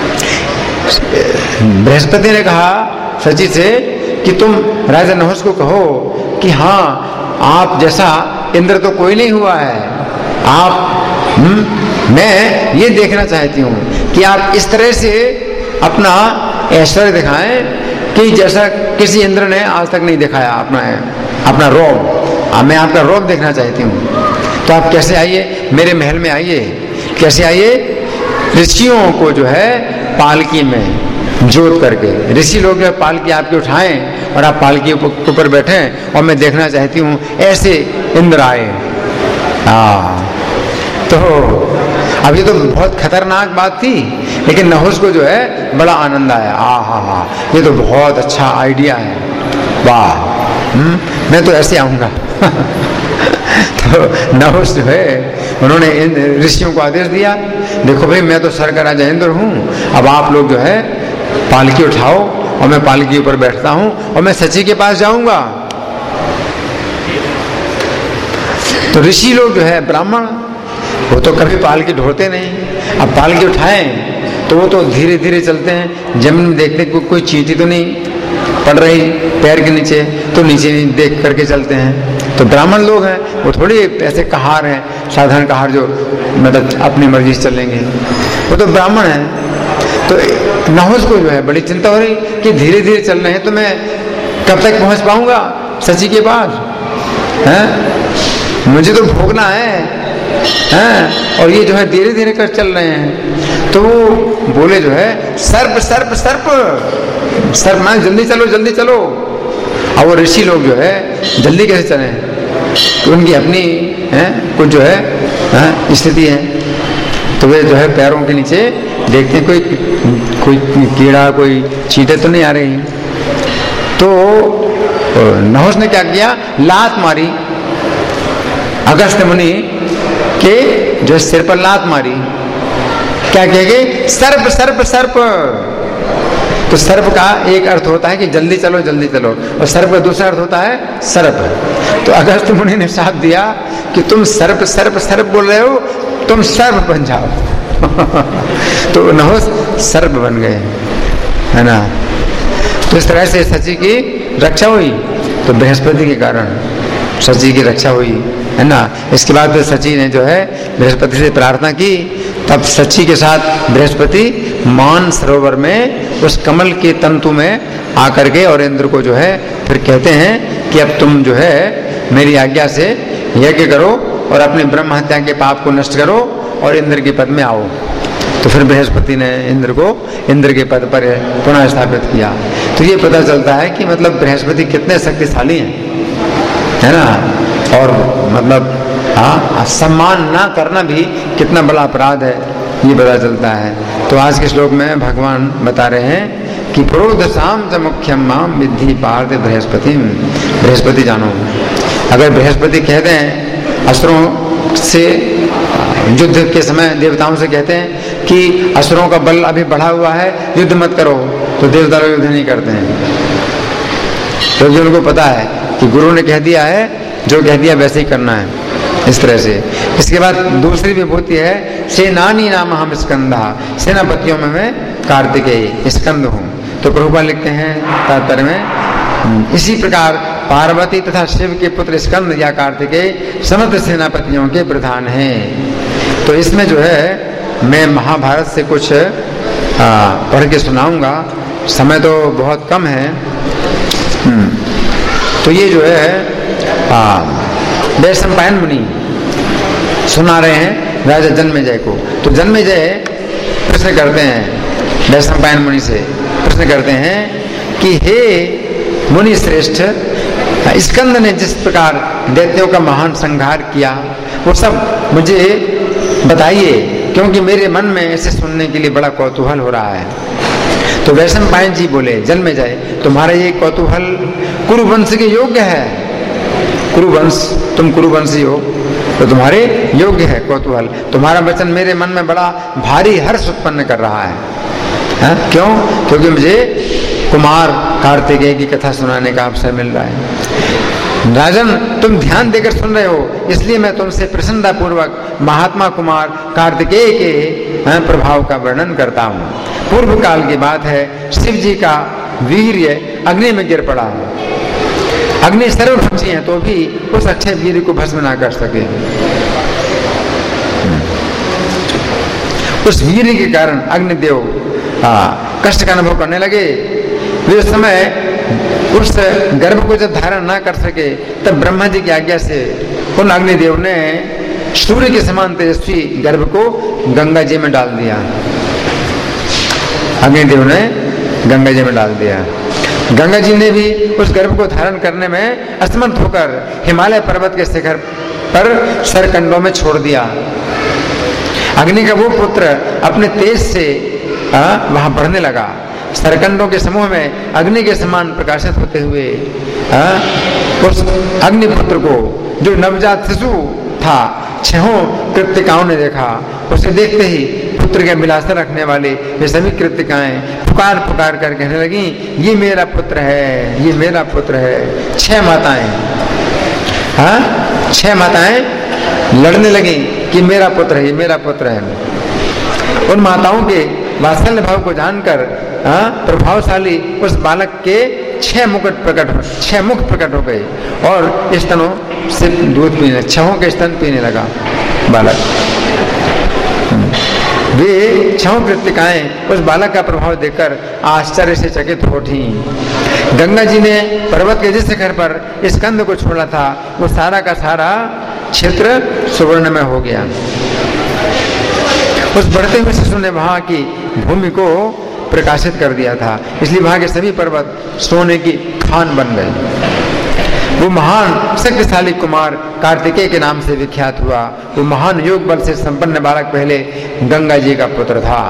बृहस्पति ने कहा सची से कि तुम राजा नहुस को कहो कि हाँ आप जैसा इंद्र तो कोई नहीं हुआ है, आप हुँ? मैं ये देखना चाहती हूँ कि आप इस तरह से अपना ऐश्वर्य दिखाएं कि जैसा किसी इंद्र ने आज तक नहीं दिखाया अपना अपना रौब। मैं आपका रौब देखना चाहती हूँ, तो आप कैसे आइए मेरे महल में आइए। कैसे आइए? ऋषियों को जो है पालकी में जोत करके, ऋषि लोग जो है पालकी आपके उठाएं और आप पालकी के ऊपर बैठें और मैं देखना चाहती हूँ ऐसे इंद्र आए। हाँ, तो अब ये तो बहुत खतरनाक बात थी, लेकिन नहुस को जो है बड़ा आनंद आया। आ हा हा, ये तो बहुत अच्छा आइडिया है, वाह, मैं तो ऐसे आऊंगा। तो नहुस जो है उन्होंने इन ऋषियों को आदेश दिया, देखो भाई मैं तो स्वर्ग का राजा इंद्र हूँ, अब आप लोग जो है पालकी उठाओ और मैं पालकी ऊपर बैठता हूँ और मैं सची के पास जाऊंगा। तो ऋषि लोग जो है ब्राह्मण, वो तो कभी पालकी ढोते नहीं। अब पालकी उठाएं तो वो तो धीरे धीरे चलते हैं, जमीन में देखते को, कोई चींटी तो नहीं पड़ रही पैर के नीचे, तो नीचे नहीं देख करके चलते हैं। तो ब्राह्मण लोग हैं, वो थोड़ी ऐसे कहार हैं, साधारण कहार जो मतलब अपनी मर्जी से चलेंगे, वो तो ब्राह्मण हैं। तो नहुस को जो है बड़ी चिंता हो रही कि धीरे धीरे चल रहे हैं तो मैं कब तक पहुंच पाऊंगा सची के पास, हैं? मुझे तो भोगना है, हैं? और ये जो है धीरे धीरे कर चल रहे हैं। तो वो बोले जो है सर्प सर्प सर्प सर्प, मैं जल्दी चलो जल्दी चलो। और वो ऋषि लोग जो है जल्दी कैसे चले, तो उनकी अपनी है कुछ जो है स्थिति है। तो वे जो है पैरों के नीचे देखते हैं कोई कोई कीड़ा कोई चींटे तो नहीं आ रही। तो नहुस ने क्या किया, लात मारी अगस्त्य मुनि के जो सिर पर लात मारी। क्या कहेंगे? सर्प सर्प सर्प। तो सर्प का एक अर्थ होता है कि जल्दी चलो जल्दी चलो, और सर्प का दूसरा अर्थ होता है सर्प। तो अगस्त्य मुनि ने साथ दिया कि तुम सर्प सर्प सर्प बोल रहे हो, तुम सर्प बन जाओ। तो नहुस सर्प बन गए, है ना। तो इस तरह से सची की रक्षा हुई, तो बृहस्पति के कारण सची की रक्षा हुई, है ना। इसके बाद फिर सची ने जो है बृहस्पति से प्रार्थना की, तब सची के साथ बृहस्पति मान सरोवर में उस कमल के तंतु में आकर के और इंद्र को जो है फिर कहते हैं कि अब तुम जो है मेरी आज्ञा से यज्ञ करो और अपने ब्रह्म हत्या के पाप को नष्ट करो और इंद्र के पद में आओ। तो फिर बृहस्पति ने इंद्र को इंद्र के पद पर पुनः स्थापित किया। तो ये पता चलता है कि मतलब बृहस्पति कितने शक्तिशाली हैं, है ना। और मतलब हाँ, सम्मान ना करना भी कितना बड़ा अपराध है, ये पता चलता है। तो आज के श्लोक में भगवान बता रहे हैं कि प्रोदशाम च मुख्यम माम विद्धि पार्थ बृहस्पति। बृहस्पति जानो, अगर बृहस्पति कहते हैं असुरों से युद्ध के समय देवताओं से कहते हैं कि असुरों का बल अभी बढ़ा हुआ है, युद्ध मत करो, तो देवता लोग युद्ध नहीं करते हैं, क्योंकि तो उनको पता है कि गुरु ने कह दिया है, जो कह दिया वैसे ही करना है, इस तरह से। इसके बाद दूसरी विभूति है सेनानी नाम हम स्कंदा, सेनापतियों में मैं कार्तिकेय स्कंद हूँ। तो प्रभुपाद लिखते हैं तात्पर्य में, इसी प्रकार पार्वती तथा शिव के पुत्र स्कंद या कार्तिकेय समस्त सेनापतियों के प्रधान हैं। तो इसमें जो है मैं महाभारत से कुछ आ, पढ़ के सुनाऊंगा, समय तो बहुत कम है। तो ये जो है वैशंपायन मुनि सुना रहे हैं राजा जन्मेजय को। तो जन्मेजय प्रश्न करते हैं वैशंपायन मुनि से, प्रश्न करते हैं कि हे मुनि श्रेष्ठ, स्कंद ने जिस प्रकार दैत्यों का महान संहार किया वो सब मुझे बताइए, क्योंकि मेरे मन में ऐसे सुनने के लिए बड़ा कौतूहल हो रहा है। तो वैशंपायन जी बोले, जन्मेजय तुम्हारा ये कौतूहल कुरुवंश के योग्य है। कुरुवंश, तुम कुरुवंशी हो तो तुम्हारे योग्य है कौतूहल। तुम्हारा वचन मेरे मन में बड़ा भारी हर्ष उत्पन्न कर रहा है, है? क्यों? क्योंकि मुझे कुमार कार्तिकेय की कथा सुनाने का अवसर मिल रहा है। राजन तुम ध्यान देकर सुन रहे हो, इसलिए मैं तुमसे प्रसन्नता पूर्वक महात्मा कुमार कार्तिकेय के प्रभाव का वर्णन करता हूँ। पूर्व काल की बात है, शिव जी का वीर्य अग्नि में गिर पड़ा है। अग्नि सर्वभक्षी है तो भी उस अक्षय वीर्य को भस्म ना कर सके। उस वीर्य के कारण अग्निदेव कष्ट का अनुभव करने लगे। वे उस समय उस गर्भ को जब धारण ना कर सके तब ब्रह्मा जी की आज्ञा से उन अग्निदेव ने सूर्य के समान तेजस्वी गर्भ को गंगा जी में डाल दिया। अग्निदेव ने गंगा जी में डाल दिया। गंगा जी ने भी उस गर्भ को धारण करने में असमर्थ होकर हिमालय पर्वत के शिखर पर सरकंडों में छोड़ दिया। अग्नि का वो पुत्र अपने तेज से वहां बढ़ने लगा। सरकंडों के समूह में अग्नि के समान प्रकाशित होते हुए आ, उस अग्निपुत्र को जो नवजात शिशु था छहों कृतिकाओं ने देखा। उसे देखते ही पुत्र के मिलासा रखने वाले ये सभी कृतिकाएं पुकार पुकार कर कहने लगी, ये मेरा पुत्र है, ये मेरा पुत्र है। छह माताएं हाँ छह माताएं लड़ने लगी कि मेरा पुत्र है, ये मेरा पुत्र है। उन माताओं के वात्सल्य भाव को जानकर प्रभावशाली उस बालक के छह मुकुट प्रकट छह मुख प्रकट हो गए और स्तनों से दूध पीने छहों के स्तन पीने लगा बालक। वे छहों कृतिकाएं उस बालक का प्रभाव देखकर आश्चर्य से चकित हो उठी। गंगा जी ने पर्वत के जिस शिखर पर इस कंद को छोड़ा था वो सारा का सारा क्षेत्र सुवर्णमय हो गया। उस बढ़ते हुए शिशु ने वहां की भूमि को प्रकाशित कर दिया था, इसलिए वहां के सभी पर्वत सोने की खान बन गए। वो महान शक्तिशाली कुमार कार्तिकेय के नाम से विख्यात हुआ। वो महान योग बल से संपन्न बालक पहले गंगा जी का पुत्र था।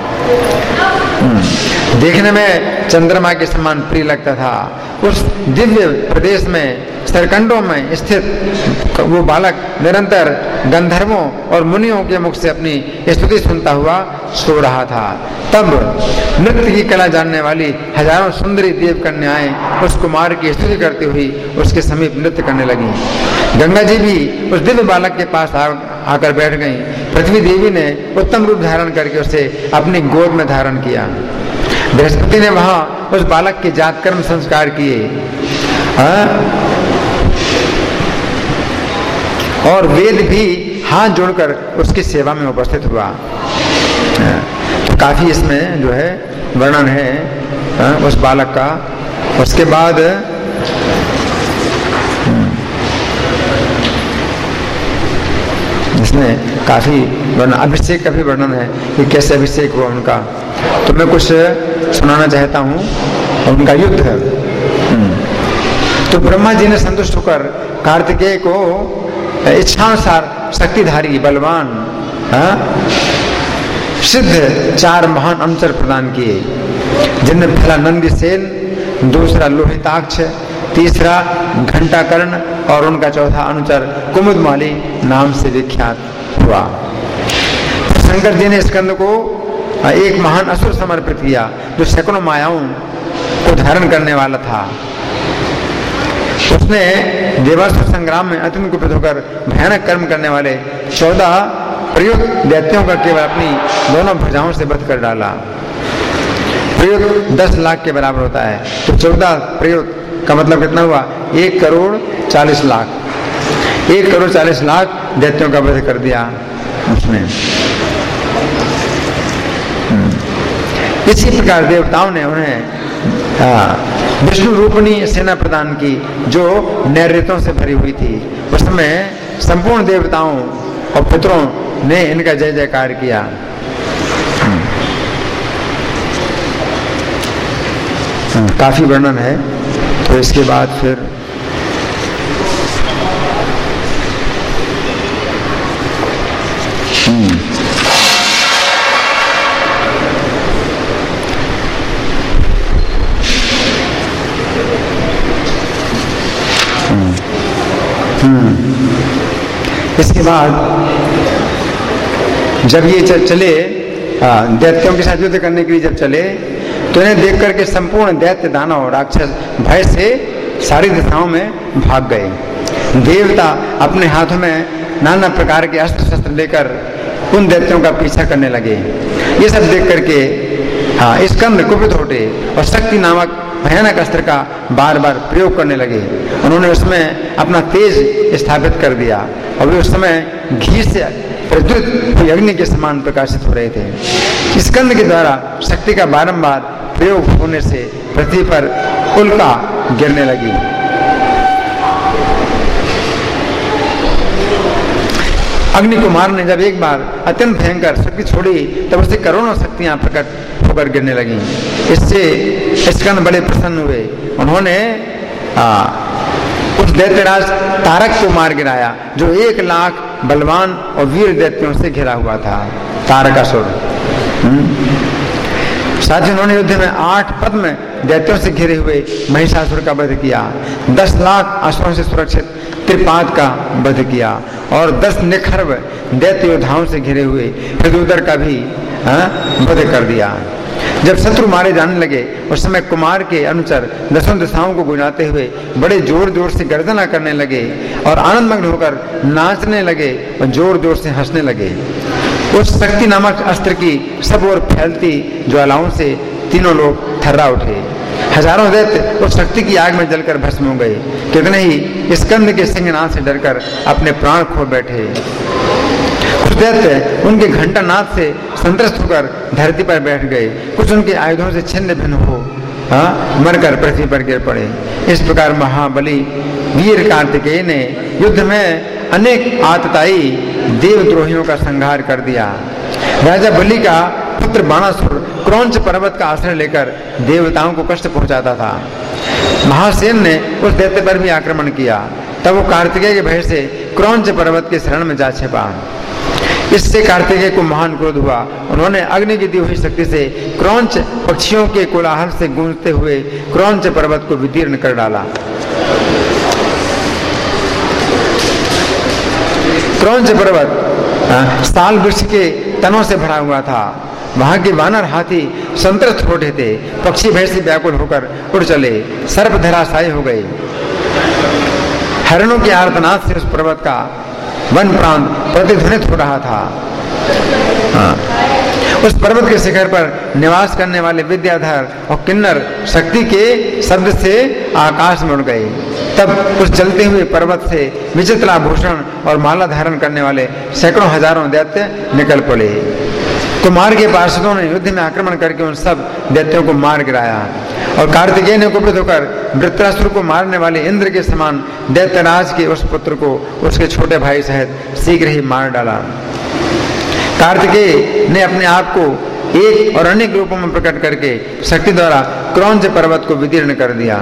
देखने में चंद्रमा के समान प्रिय लगता था। उस दिव्य प्रदेश में सरकंडों में स्थित वो बालक निरंतर गंधर्वों और मुनियों के मुख से अपनी स्तुति सुनता हुआ सो रहा था। तब नृत्य की कला जानने वाली हजारों सुंदरी देव कन्याएं उस कुमार की स्तुति करती हुई उसके समीप नृत्य करने लगी। गंगा जी भी उस दिव्य बालक के पास आ, आकर बैठ गईं। पृथ्वी देवी ने उत्तम रूप धारण करके उसे अपनी गोद में धारण किया। बृहस्पति ने वहां उस बालक के जात कर्म संस्कार किए और वेद भी हाथ जोड़कर उसकी सेवा में उपस्थित हुआ। तो काफी इसमें जो है वर्णन है उस बालक का। उसके बाद इसमें काफी वर्णन, अभिषेक का भी वर्णन है कि कैसे अभिषेक हुआ उनका। तो मैं कुछ सुनाना चाहता हूँ उनका युद्ध है। तो ब्रह्मा जी ने संतुष्ट होकर कार्तिकेय को इच्छानुसार शक्तिधारी बलवान सिद्ध चार महान अनुचर प्रदान किए, जिनमें पहला नंदीसेन, दूसरा लोहिताक्ष, तीसरा घंटाकर्ण और उनका चौथा अनुचर कुमुदमाली नाम से विख्यात हुआ। तो शंकर जी ने स्कंद को एक महान असुर समर्पित किया जो सैकड़ों मायाओं को धारण करने वाला था। उसने देवासुर संग्राम में अत्यंत कुपित होकर भयानक कर्म करने वाले चौदह प्रयुक्त दैत्यों का केवल अपनी दोनों भुजाओं से वध कर डाला। प्रयुक्त दस लाख के बराबर होता है, तो चौदह प्रयुक्त का मतलब कितना हुआ? एक करोड़ चालीस लाख एक करोड़ चालीस लाख दैत्यों का वध कर दिया उसने। इसी प्रकार देवताओं ने उन्हें विष्णु रूपणी सेना प्रदान की जो नैऋतों से भरी हुई थी। उस समय संपूर्ण देवताओं और पुत्रों ने इनका जय जयकार किया। काफी वर्णन है। तो इसके बाद फिर इसके बाद जब ये चले दैत्यों के साथ युद्ध करने के लिए जब चले तो इन्हें देख करके संपूर्ण दैत्य दानव राक्षस भय से सारी दिशाओं में भाग गए। देवता अपने हाथों में नाना प्रकार के अस्त्र शस्त्र लेकर उन दैत्यों का पीछा करने लगे। ये सब देख करके हाँ स्कंद कुपित होते और शक्ति नामक भयानक अस्त्र का बार बार प्रयोग करने लगे। उन्होंने उसमें अपना तेज स्थापित कर दिया और वे उस समय घी से प्रज्वलित हुई अग्नि के समान प्रकाशित हो रहे थे। स्कंद के द्वारा शक्ति का बारंबार प्रयोग होने से पृथ्वी पर उल्का गिरने लगी। अग्नि कुमार ने जब एक बार अत्यंत भयंकर शक्ति छोड़ी तब उससे करोड़ों शक्तियां प्रकट होकर गिरने लगी। इससे स्कंद बड़े प्रसन्न हुए। उन्होंने आ, उस दैत्यराज तारक को मार गिराया जो एक लाख बलवान और वीर दैत्यों से घिरा हुआ था। तारकासुर। साथ ही उन्होंने युद्ध में आठ पद्म दैत्यों से घिरे हुए महिषासुर का वध किया। दस लाख असुरों से सुरक्षित त्रिपाद का वध किया और दस निखर्व दैत्य योद्धाओं से घिरे हुए हृदयोदर का भी वध कर दिया। जब शत्रु मारे जाने लगे उस समय कुमार के अनुचर दसों दिशाओं को गुंजाते हुए बड़े जोर जोर से गर्जना करने लगे और आनंदमग्न होकर नाचने लगे और जोर जोर से हंसने लगे। उस शक्ति नामक अस्त्र की सब ओर फैलती ज्वालाओं से तीनों लोग थर्रा उठे। हजारों दैत्य उस शक्ति की आग में जलकर भस्म हो गए। कितने ही स्कंद के सिंहनाद से डरकर अपने प्राण खो बैठे। कुछ दैत्य उनके घंटानाद से संतुष्ट होकर धरती पर बैठ गए। कुछ उनके आयुधों से छिन्न भिन्न हो मरकर पृथ्वी पर गिर पड़े। इस प्रकार महाबली वीर कार्तिकेय ने युद्ध में अनेक आतताई देवद्रोहियों का संहार कर दिया। राजा बलि का पुत्र बाणासुर क्रौंच पर्वत का आश्रय लेकर देवताओं को कष्ट पहुंचाता था। महासेन ने उस दैत्य पर भी आक्रमण किया। तब वो कार्तिकेय के भय से क्रौंच पर्वत के शरण में जा छिपा। इससे कार्तिकेय को महान क्रोध हुआ। उन्होंने अग्नि की दी हुई शक्ति से क्रौंच पक्षियों के कोलाहल से गूंजते हुए क्रौंच पर्वत को विदीर्ण कर डाला। क्रौंच पर्वत साल वृक्ष के तनों से भरा हुआ था। वहां के वानर हाथी संतृप्त हो रहे थे। पक्षी भय से व्याकुल होकर उड़ चले, सर्प धराशायी हो गए। हरणों के आर्तनाद से उस पर्वत का वन प्रांत प्रतिध्वनित हो रहा था। हाँ। उस पर्वत के शिखर पर निवास करने वाले विद्याधर और किन्नर शक्ति के शब्द से आकाश में उड़ गए। तब उस चलते हुए पर्वत से विचित्र आभूषण और माला धारण करने वाले सैकड़ों हजारों दैत्य निकल पड़े। कुमार के पार्षदों ने युद्ध में आक्रमण करके उन सब दैत्यों को मार गिराया और कार्तिकेय ने कुपित होकर वृत्रासुर को मारने वाले इंद्र के समान दैत्यराज के उस पुत्र को उसके छोटे भाई सहित शीघ्र ही मार डाला। कार्तिकेय ने अपने आप को एक और अनेक रूपों में प्रकट करके शक्ति द्वारा क्रौंच पर्वत को विदीर्ण कर दिया।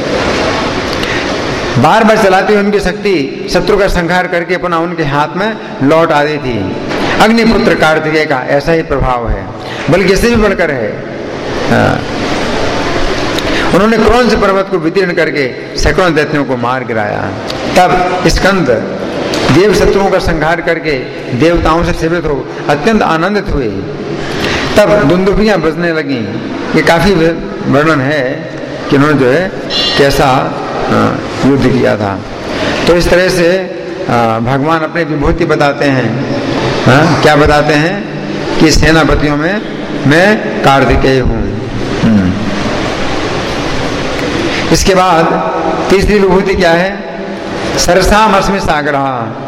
बार बार चलाती हुई उनकी शक्ति शत्रु का संहार करके पुनः उनके हाथ में लौट आती थी। अग्निपुत्र कार्तिकेय का ऐसा ही प्रभाव है, बल्कि इससे भी बढ़कर है। हाँ। उन्होंने क्रौंच पर्वत को विदीर्ण करके सैकड़ों दैत्यों को मार गिराया। तब स्कंद देव शत्रुओं का संहार करके देवताओं से सेवित हो अत्यंत आनंदित हुए। तब दुंदुभियां बजने लगी। ये काफी वर्णन है कि उन्होंने जो है कैसा युद्ध किया था। तो इस तरह से भगवान अपने विभूति बताते हैं। हाँ, क्या बताते हैं कि सेनापतियों में मैं कार्तिकेय हूँ। इसके बाद तीसरी विभूति क्या है? सरसाम अस्मि सागरः।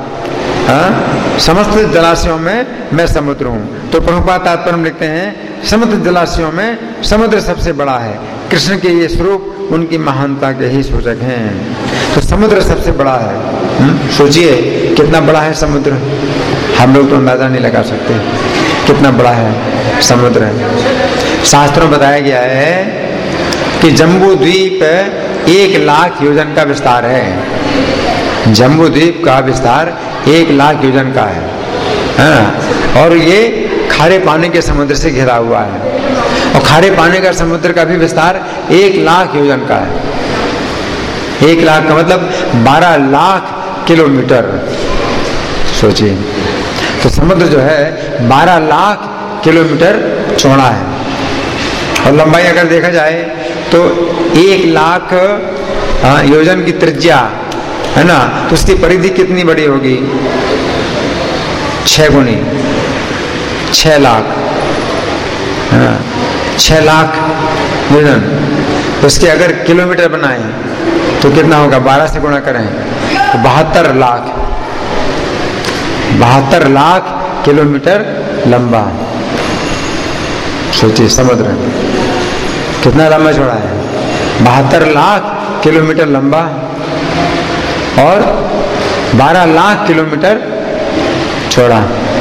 समस्त जलाशयों में मैं समुद्र हूँ। तो प्रभुपाद तात्पर्य में लिखते हैं समस्त जलाशयों में समुद्र सबसे बड़ा है। कृष्ण के ये स्वरूप उनकी महानता के ही सूचक हैं। तो समुद्र सबसे बड़ा है। सोचिए कितना बड़ा है समुद्र। हम लोग तो अंदाजा नहीं लगा सकते कितना बड़ा है समुद्र। शास्त्रों में बताया गया है कि जम्बू द्वीप एक लाख योजन का विस्तार है। जम्बू द्वीप का विस्तार एक लाख योजन का है। हाँ। और ये खारे पानी के समुद्र से घिरा हुआ है और खारे पानी का समुद्र का भी विस्तार एक लाख योजन का है। एक लाख का मतलब बारह लाख किलोमीटर। सोचिए तो समुद्र जो है बारह लाख किलोमीटर चौड़ा है और लंबाई अगर देखा जाए तो एक लाख योजन की त्रिज्या है ना, तो उसकी परिधि कितनी बड़ी होगी? छह गुनी छह लाख है ना, छह लाख योजन। तो उसके अगर किलोमीटर बनाए तो कितना होगा? बारह से गुणा करें तो बहत्तर लाख बहत्तर लाख किलोमीटर लंबा। सोचिए समुद्र कितना लंबा छोड़ा है। बहत्तर लाख किलोमीटर लंबा और बारह लाख किलोमीटर चौड़ा।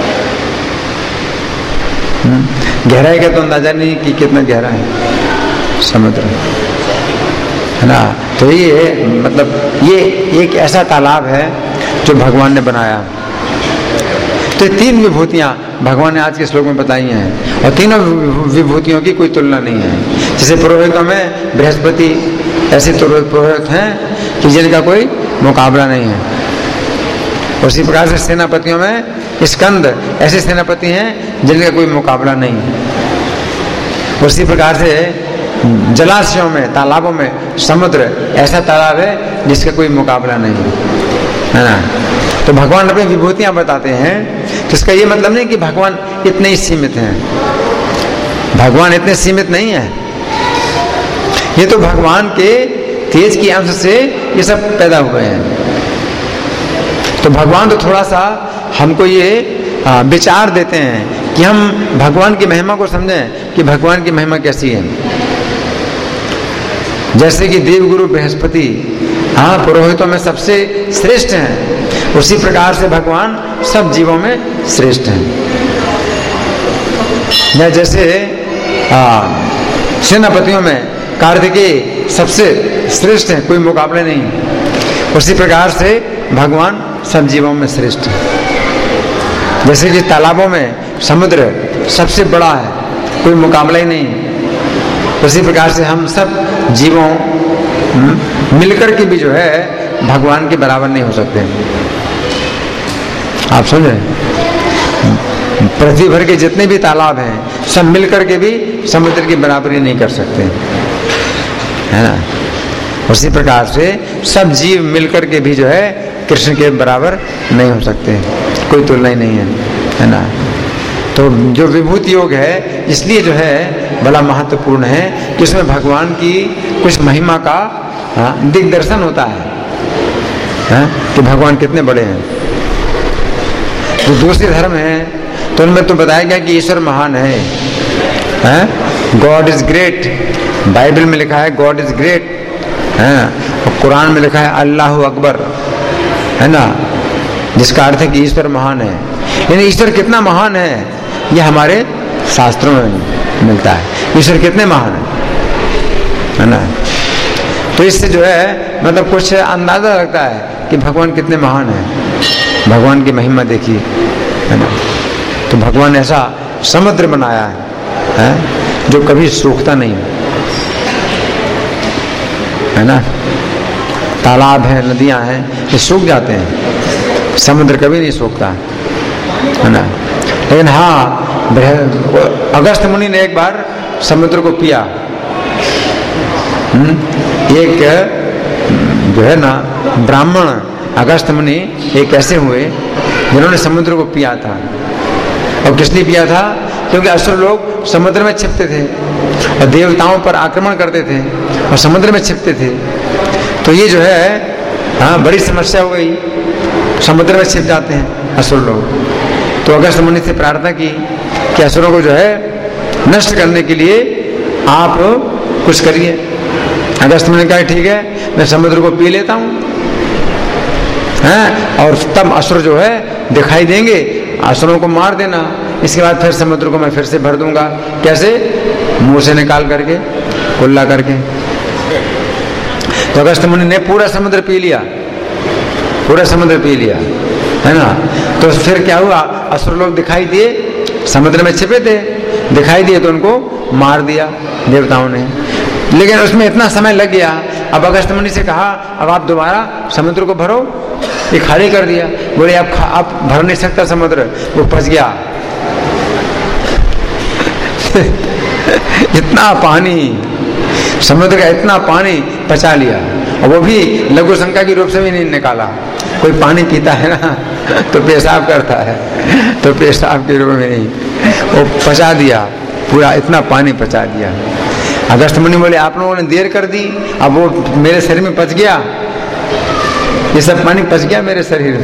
गहराई का तो अंदाजा नहीं कि कितना गहरा है समुद्र, है ना। तो ये मतलब ये एक ऐसा तालाब है जो भगवान ने बनाया। तो तीन विभूतियां भगवान ने आज के श्लोक में बताई हैं, और तीनों विभूतियों की कोई तुलना नहीं है। जैसे पुरोहितों में बृहस्पति ऐसे पुरोहित हैं कि जिनका कोई मुकाबला नहीं है। उसी प्रकार से सेनापतियों में स्कंद ऐसे सेनापति हैं जिनका कोई मुकाबला नहीं है। उसी प्रकार से जलाशयों में, तालाबों में समुद्र ऐसा तालाब है जिसका कोई मुकाबला नहीं है ना। तो भगवान अपनी विभूतियां बताते हैं, तो इसका ये मतलब नहीं कि भगवान इतने ही सीमित हैं। भगवान इतने सीमित नहीं है, ये तो भगवान के तेज की अंश से ये सब पैदा हुए हैं। तो भगवान तो थोड़ा सा हमको ये विचार देते हैं कि हम भगवान की महिमा को समझें कि भगवान की महिमा कैसी है। जैसे कि देवगुरु बृहस्पति हाँ पुरोहितों में सबसे श्रेष्ठ हैं, उसी प्रकार से भगवान सब जीवों में श्रेष्ठ हैं। या जैसे सेनापतियों में कार्तिकेय सबसे श्रेष्ठ है, कोई मुकाबले नहीं, उसी प्रकार से भगवान सब जीवों में श्रेष्ठ है। जैसे कि तालाबों में समुद्र सबसे बड़ा है, कोई मुकाबला ही नहीं, उसी प्रकार से हम सब जीवों मिलकर के भी जो है भगवान के बराबर नहीं हो सकते। आप समझे, पृथ्वी भर के जितने भी तालाब हैं सब मिलकर के भी समुद्र की बराबरी नहीं कर सकते, है ना। उसी प्रकार से सब जीव मिलकर के भी जो है कृष्ण के बराबर नहीं हो सकते, कोई तुलना ही नहीं है, है ना। तो जो विभूति योग है इसलिए जो है बड़ा महत्वपूर्ण है कि उसमें भगवान की कुछ महिमा का दिग्दर्शन होता है, है कि भगवान कितने बड़े हैं। जो दूसरे धर्म है तो उनमें तो बताया गया कि ईश्वर महान है, हैं गॉड इज ग्रेट। बाइबल में लिखा है गॉड इज ग्रेट, है, और कुरान में लिखा है अल्लाह अकबर, है ना, जिसका अर्थ है कि ईश्वर महान है। यानी ईश्वर कितना महान है ये हमारे शास्त्रों में मिलता है, ईश्वर कितने महान है, है ना। तो इससे जो है मतलब कुछ अंदाजा लगता है कि भगवान कितने महान है, भगवान की महिमा देखिए, है ना। तो भगवान ऐसा समुद्र बनाया है, है जो कभी सूखता नहीं, है ना। तालाब है, नदियां हैं, ये सूख जाते हैं, समुद्र कभी नहीं सूखता, है ना। लेकिन हाँ अगस्त मुनि ने एक बार समुद्र को पिया। एक जो है ना ब्राह्मण अगस्त मुनि एक ऐसे हुए जिन्होंने समुद्र को पिया था। और किस लिए पिया था? क्योंकि असुर लोग समुद्र में छिपते थे और देवताओं पर आक्रमण करते थे और समुद्र में छिपते थे। तो ये जो है हाँ बड़ी समस्या हो गई, समुद्र में छिप जाते हैं असुर लोग। तो अगस्त मुनि से प्रार्थना की कि असुरों को जो है नष्ट करने के लिए आप कुछ करिए। अगस्त मुनि कहा ठीक है मैं समुद्र को पी लेता हूँ, हैं, और तब असुर जो है दिखाई देंगे, असुरों को मार देना, इसके बाद फिर समुद्र को मैं फिर से भर दूंगा। कैसे? मुंह से निकाल करके, कुल्ला करके। तो अगस्त मुनि ने पूरा समुद्र पी लिया, पूरा समुद्र पी लिया, है ना। तो फिर क्या हुआ, असुर लोग दिखाई दिए, समुद्र में छिपे थे, दिखाई दिए तो उनको मार दिया देवताओं ने। लेकिन उसमें इतना समय लग गया। अब अगस्त मुनि से कहा अब आप दोबारा समुद्र को भरो, ये खाली कर दिया। बोले अब आप भर नहीं सकता समुद्र, वो फंस गया। इतना पानी, समुद्र का इतना पानी पचा लिया, और वो भी लघु शंका के रूप से भी नहीं निकाला। कोई पानी पीता है ना तो पेशाब करता है, तो पेशाब के रूप में नहीं, वो पचा दिया पूरा, इतना पानी पचा दिया। अगस्त मुनि बोले आप लोगों ने देर कर दी, अब वो मेरे शरीर में पच गया, ये सब पानी पच गया मेरे शरीर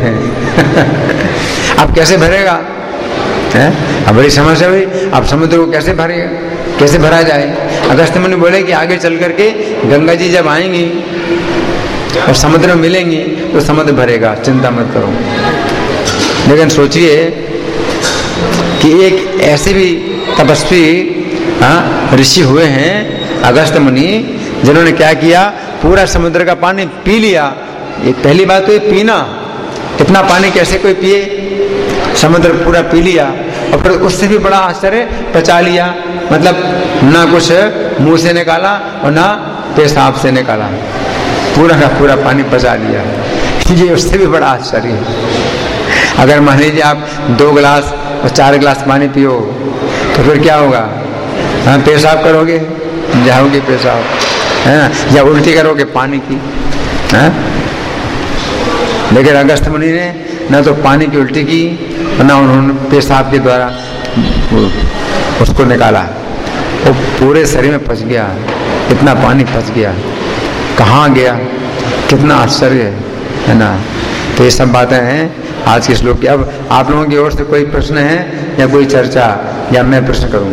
में। अब कैसे भरेगा? है अब बड़ी समस्या हुई, अब समुद्र को कैसे भरेगा? कैसे भरा जाए। अगस्त्य मुनि बोले कि आगे चल करके गंगा जी जब आएंगी और समुद्र में मिलेंगी तो समुद्र भरेगा, चिंता मत करो। लेकिन सोचिए कि एक ऐसे भी तपस्वी ऋषि हुए हैं अगस्त्य मुनि, जिन्होंने क्या किया, पूरा समुद्र का पानी पी लिया। ये पहली बात तो ये पीना, इतना पानी कैसे कोई पिए, समुद्र पूरा पी लिया। और फिर उससे भी बड़ा आश्चर्य पचा लिया, मतलब ना कुछ मुंह से निकाला और ना पेशाब से निकाला, पूरा का पूरा पानी पचा लिया। ये उससे भी बड़ा आश्चर्य है। अगर मान लीजिए आप दो गिलास और चार गिलास पानी पियो तो फिर क्या होगा, हाँ पेशाब करोगे, जाओगे पेशाब, है ना, या उल्टी करोगे पानी की, है? लेकिन अगस्त्य मुनि ने ना तो पानी की उल्टी की और ना उन्होंने पेशाब के द्वारा उसको निकाला। वो पूरे शरीर में फंस गया, इतना पानी फंस गया, कहाँ गया, कितना आश्चर्य है, है ना। तो ये सब बातें हैं आज के श्लोक की। अब आप लोगों की ओर से कोई प्रश्न है या कोई चर्चा, या मैं प्रश्न करूं?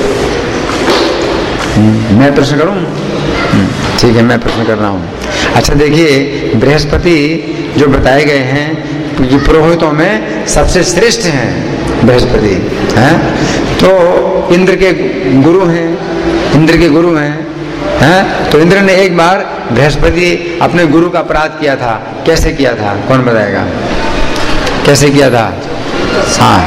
मैं प्रश्न करूं? ठीक है, मैं प्रश्न कर रहा हूं। अच्छा देखिए, बृहस्पति जो बताए गए हैं ये पुरोहितों में सबसे श्रेष्ठ हैं बृहस्पति, हैं? तो इंद्र के गुरु हैं, इंद्र के गुरु हैं, हैं? तो इंद्र ने एक बार बृहस्पति अपने गुरु का अपराध किया था। कैसे किया था, कौन बताएगा? कैसे किया था? हाँ,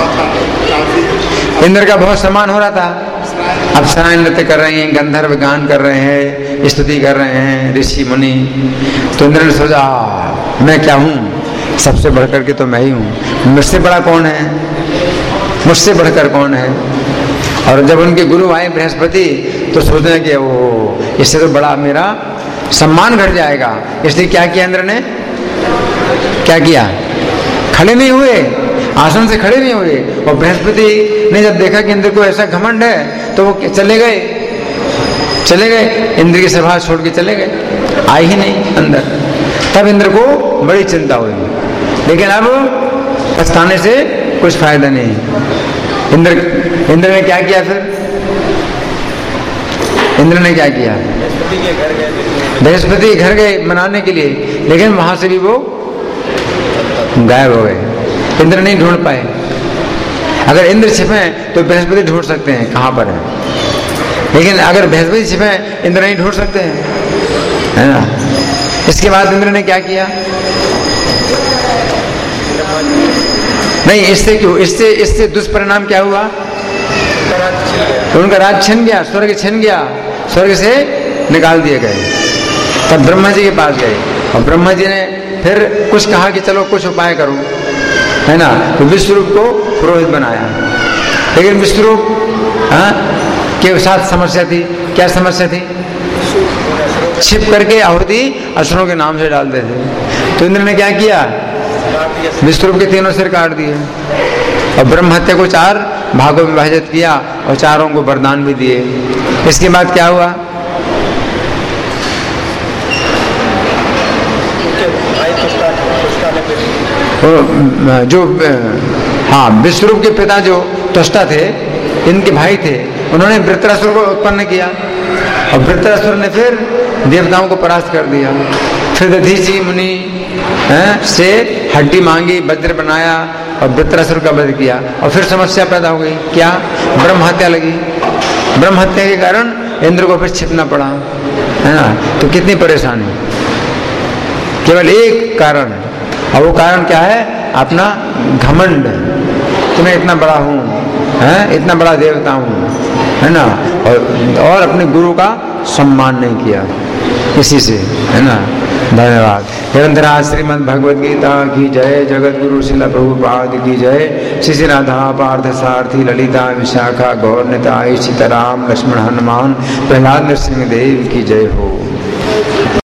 इंद्र का बहुत सम्मान हो रहा था, अप्सराएं नृत्य कर रही हैं, गंधर्व गान कर रहे हैं, स्तुति कर रहे हैं ऋषि मुनि। तो इंद्र ने सोचा मैं क्या हूँ, सबसे बढ़कर के तो मैं ही हूँ, मुझसे बड़ा कौन है, मुझसे बढ़कर कौन है। और जब उनके गुरु आए बृहस्पति तो सोचने कि वो इससे तो बड़ा मेरा सम्मान घट जाएगा, इसलिए क्या किया इंद्र ने, क्या किया, खड़े नहीं हुए, आसन से खड़े नहीं हुए। और बृहस्पति ने जब देखा कि इंद्र को ऐसा घमंड है तो वो चले गए, चले गए इंद्र की सभा छोड़ के चले गए, आए ही नहीं अंदर। तब इंद्र को बड़ी चिंता हुई, लेकिन अब पछताने से कुछ फायदा नहीं। इंद्र इंद्र ने क्या किया, फिर इंद्र ने क्या किया, बृहस्पति घर गए मनाने के लिए, लेकिन वहां से भी वो गायब हो गए, इंद्र नहीं ढूंढ पाए। अगर इंद्र छिपे तो बृहस्पति ढूंढ सकते हैं कहां पर है, लेकिन अगर बृहस्पति छिपे इंद्र नहीं ढूंढ सकते हैं, है ना। इसके बाद इंद्र ने क्या किया, नहीं इससे क्यों, इससे इससे दुष्परिणाम क्या हुआ, तो उनका राज छिन गया, स्वर्ग छिन गया, स्वर्ग से निकाल दिए गए। तब ब्रह्मा जी के पास गए और ब्रह्मा जी ने फिर कुछ कहा कि चलो कुछ उपाय करो, है ना। तो विश्वरूप को पुरोहित बनाया, लेकिन विश्वरूप हाँ के साथ समस्या थी। क्या समस्या थी, छिप करके आहुति असुरों के नाम से डालते थे। तो इंद्र ने क्या किया, विश्वरूप के तीनों सिर काट दिए और ब्रह्म हत्या को चार भागों में विभाजित किया और चारों को वरदान भी दिए। इसके बाद क्या हुआ, जो हाँ विश्वरूप के पिता जो त्वष्टा थे, इनके भाई थे, उन्होंने वृत्रासुर को उत्पन्न किया और वृत्रासुर ने फिर देवताओं को परास्त कर दिया। फिर दधीचि मुनि से हड्डी मांगी, वज्र बनाया और वृत्रासुर का वध किया। और फिर समस्या पैदा हो गई, क्या, ब्रह्म हत्या लगी। ब्रह्म हत्या के कारण इंद्र को फिर छिपना पड़ा, है ना। तो कितनी परेशानी, केवल एक कारण है, और वो कारण क्या है, अपना घमंड, कि मैं इतना बड़ा हूँ, है इतना बड़ा देवता हूँ, है ना। और और अपने गुरु का सम्मान नहीं किया, इसी से, है ना। धन्यवाद। निरंतरा श्रीमद् भगवद गीता की जय, जगत गुरु श्रील प्रभुपाद की जय। श्री श्री राधा पार्थ सारथी ललिता विशाखा गौर निताई सीताराम लक्ष्मण हनुमान प्रहलाद नरसिंह देव की जय हो।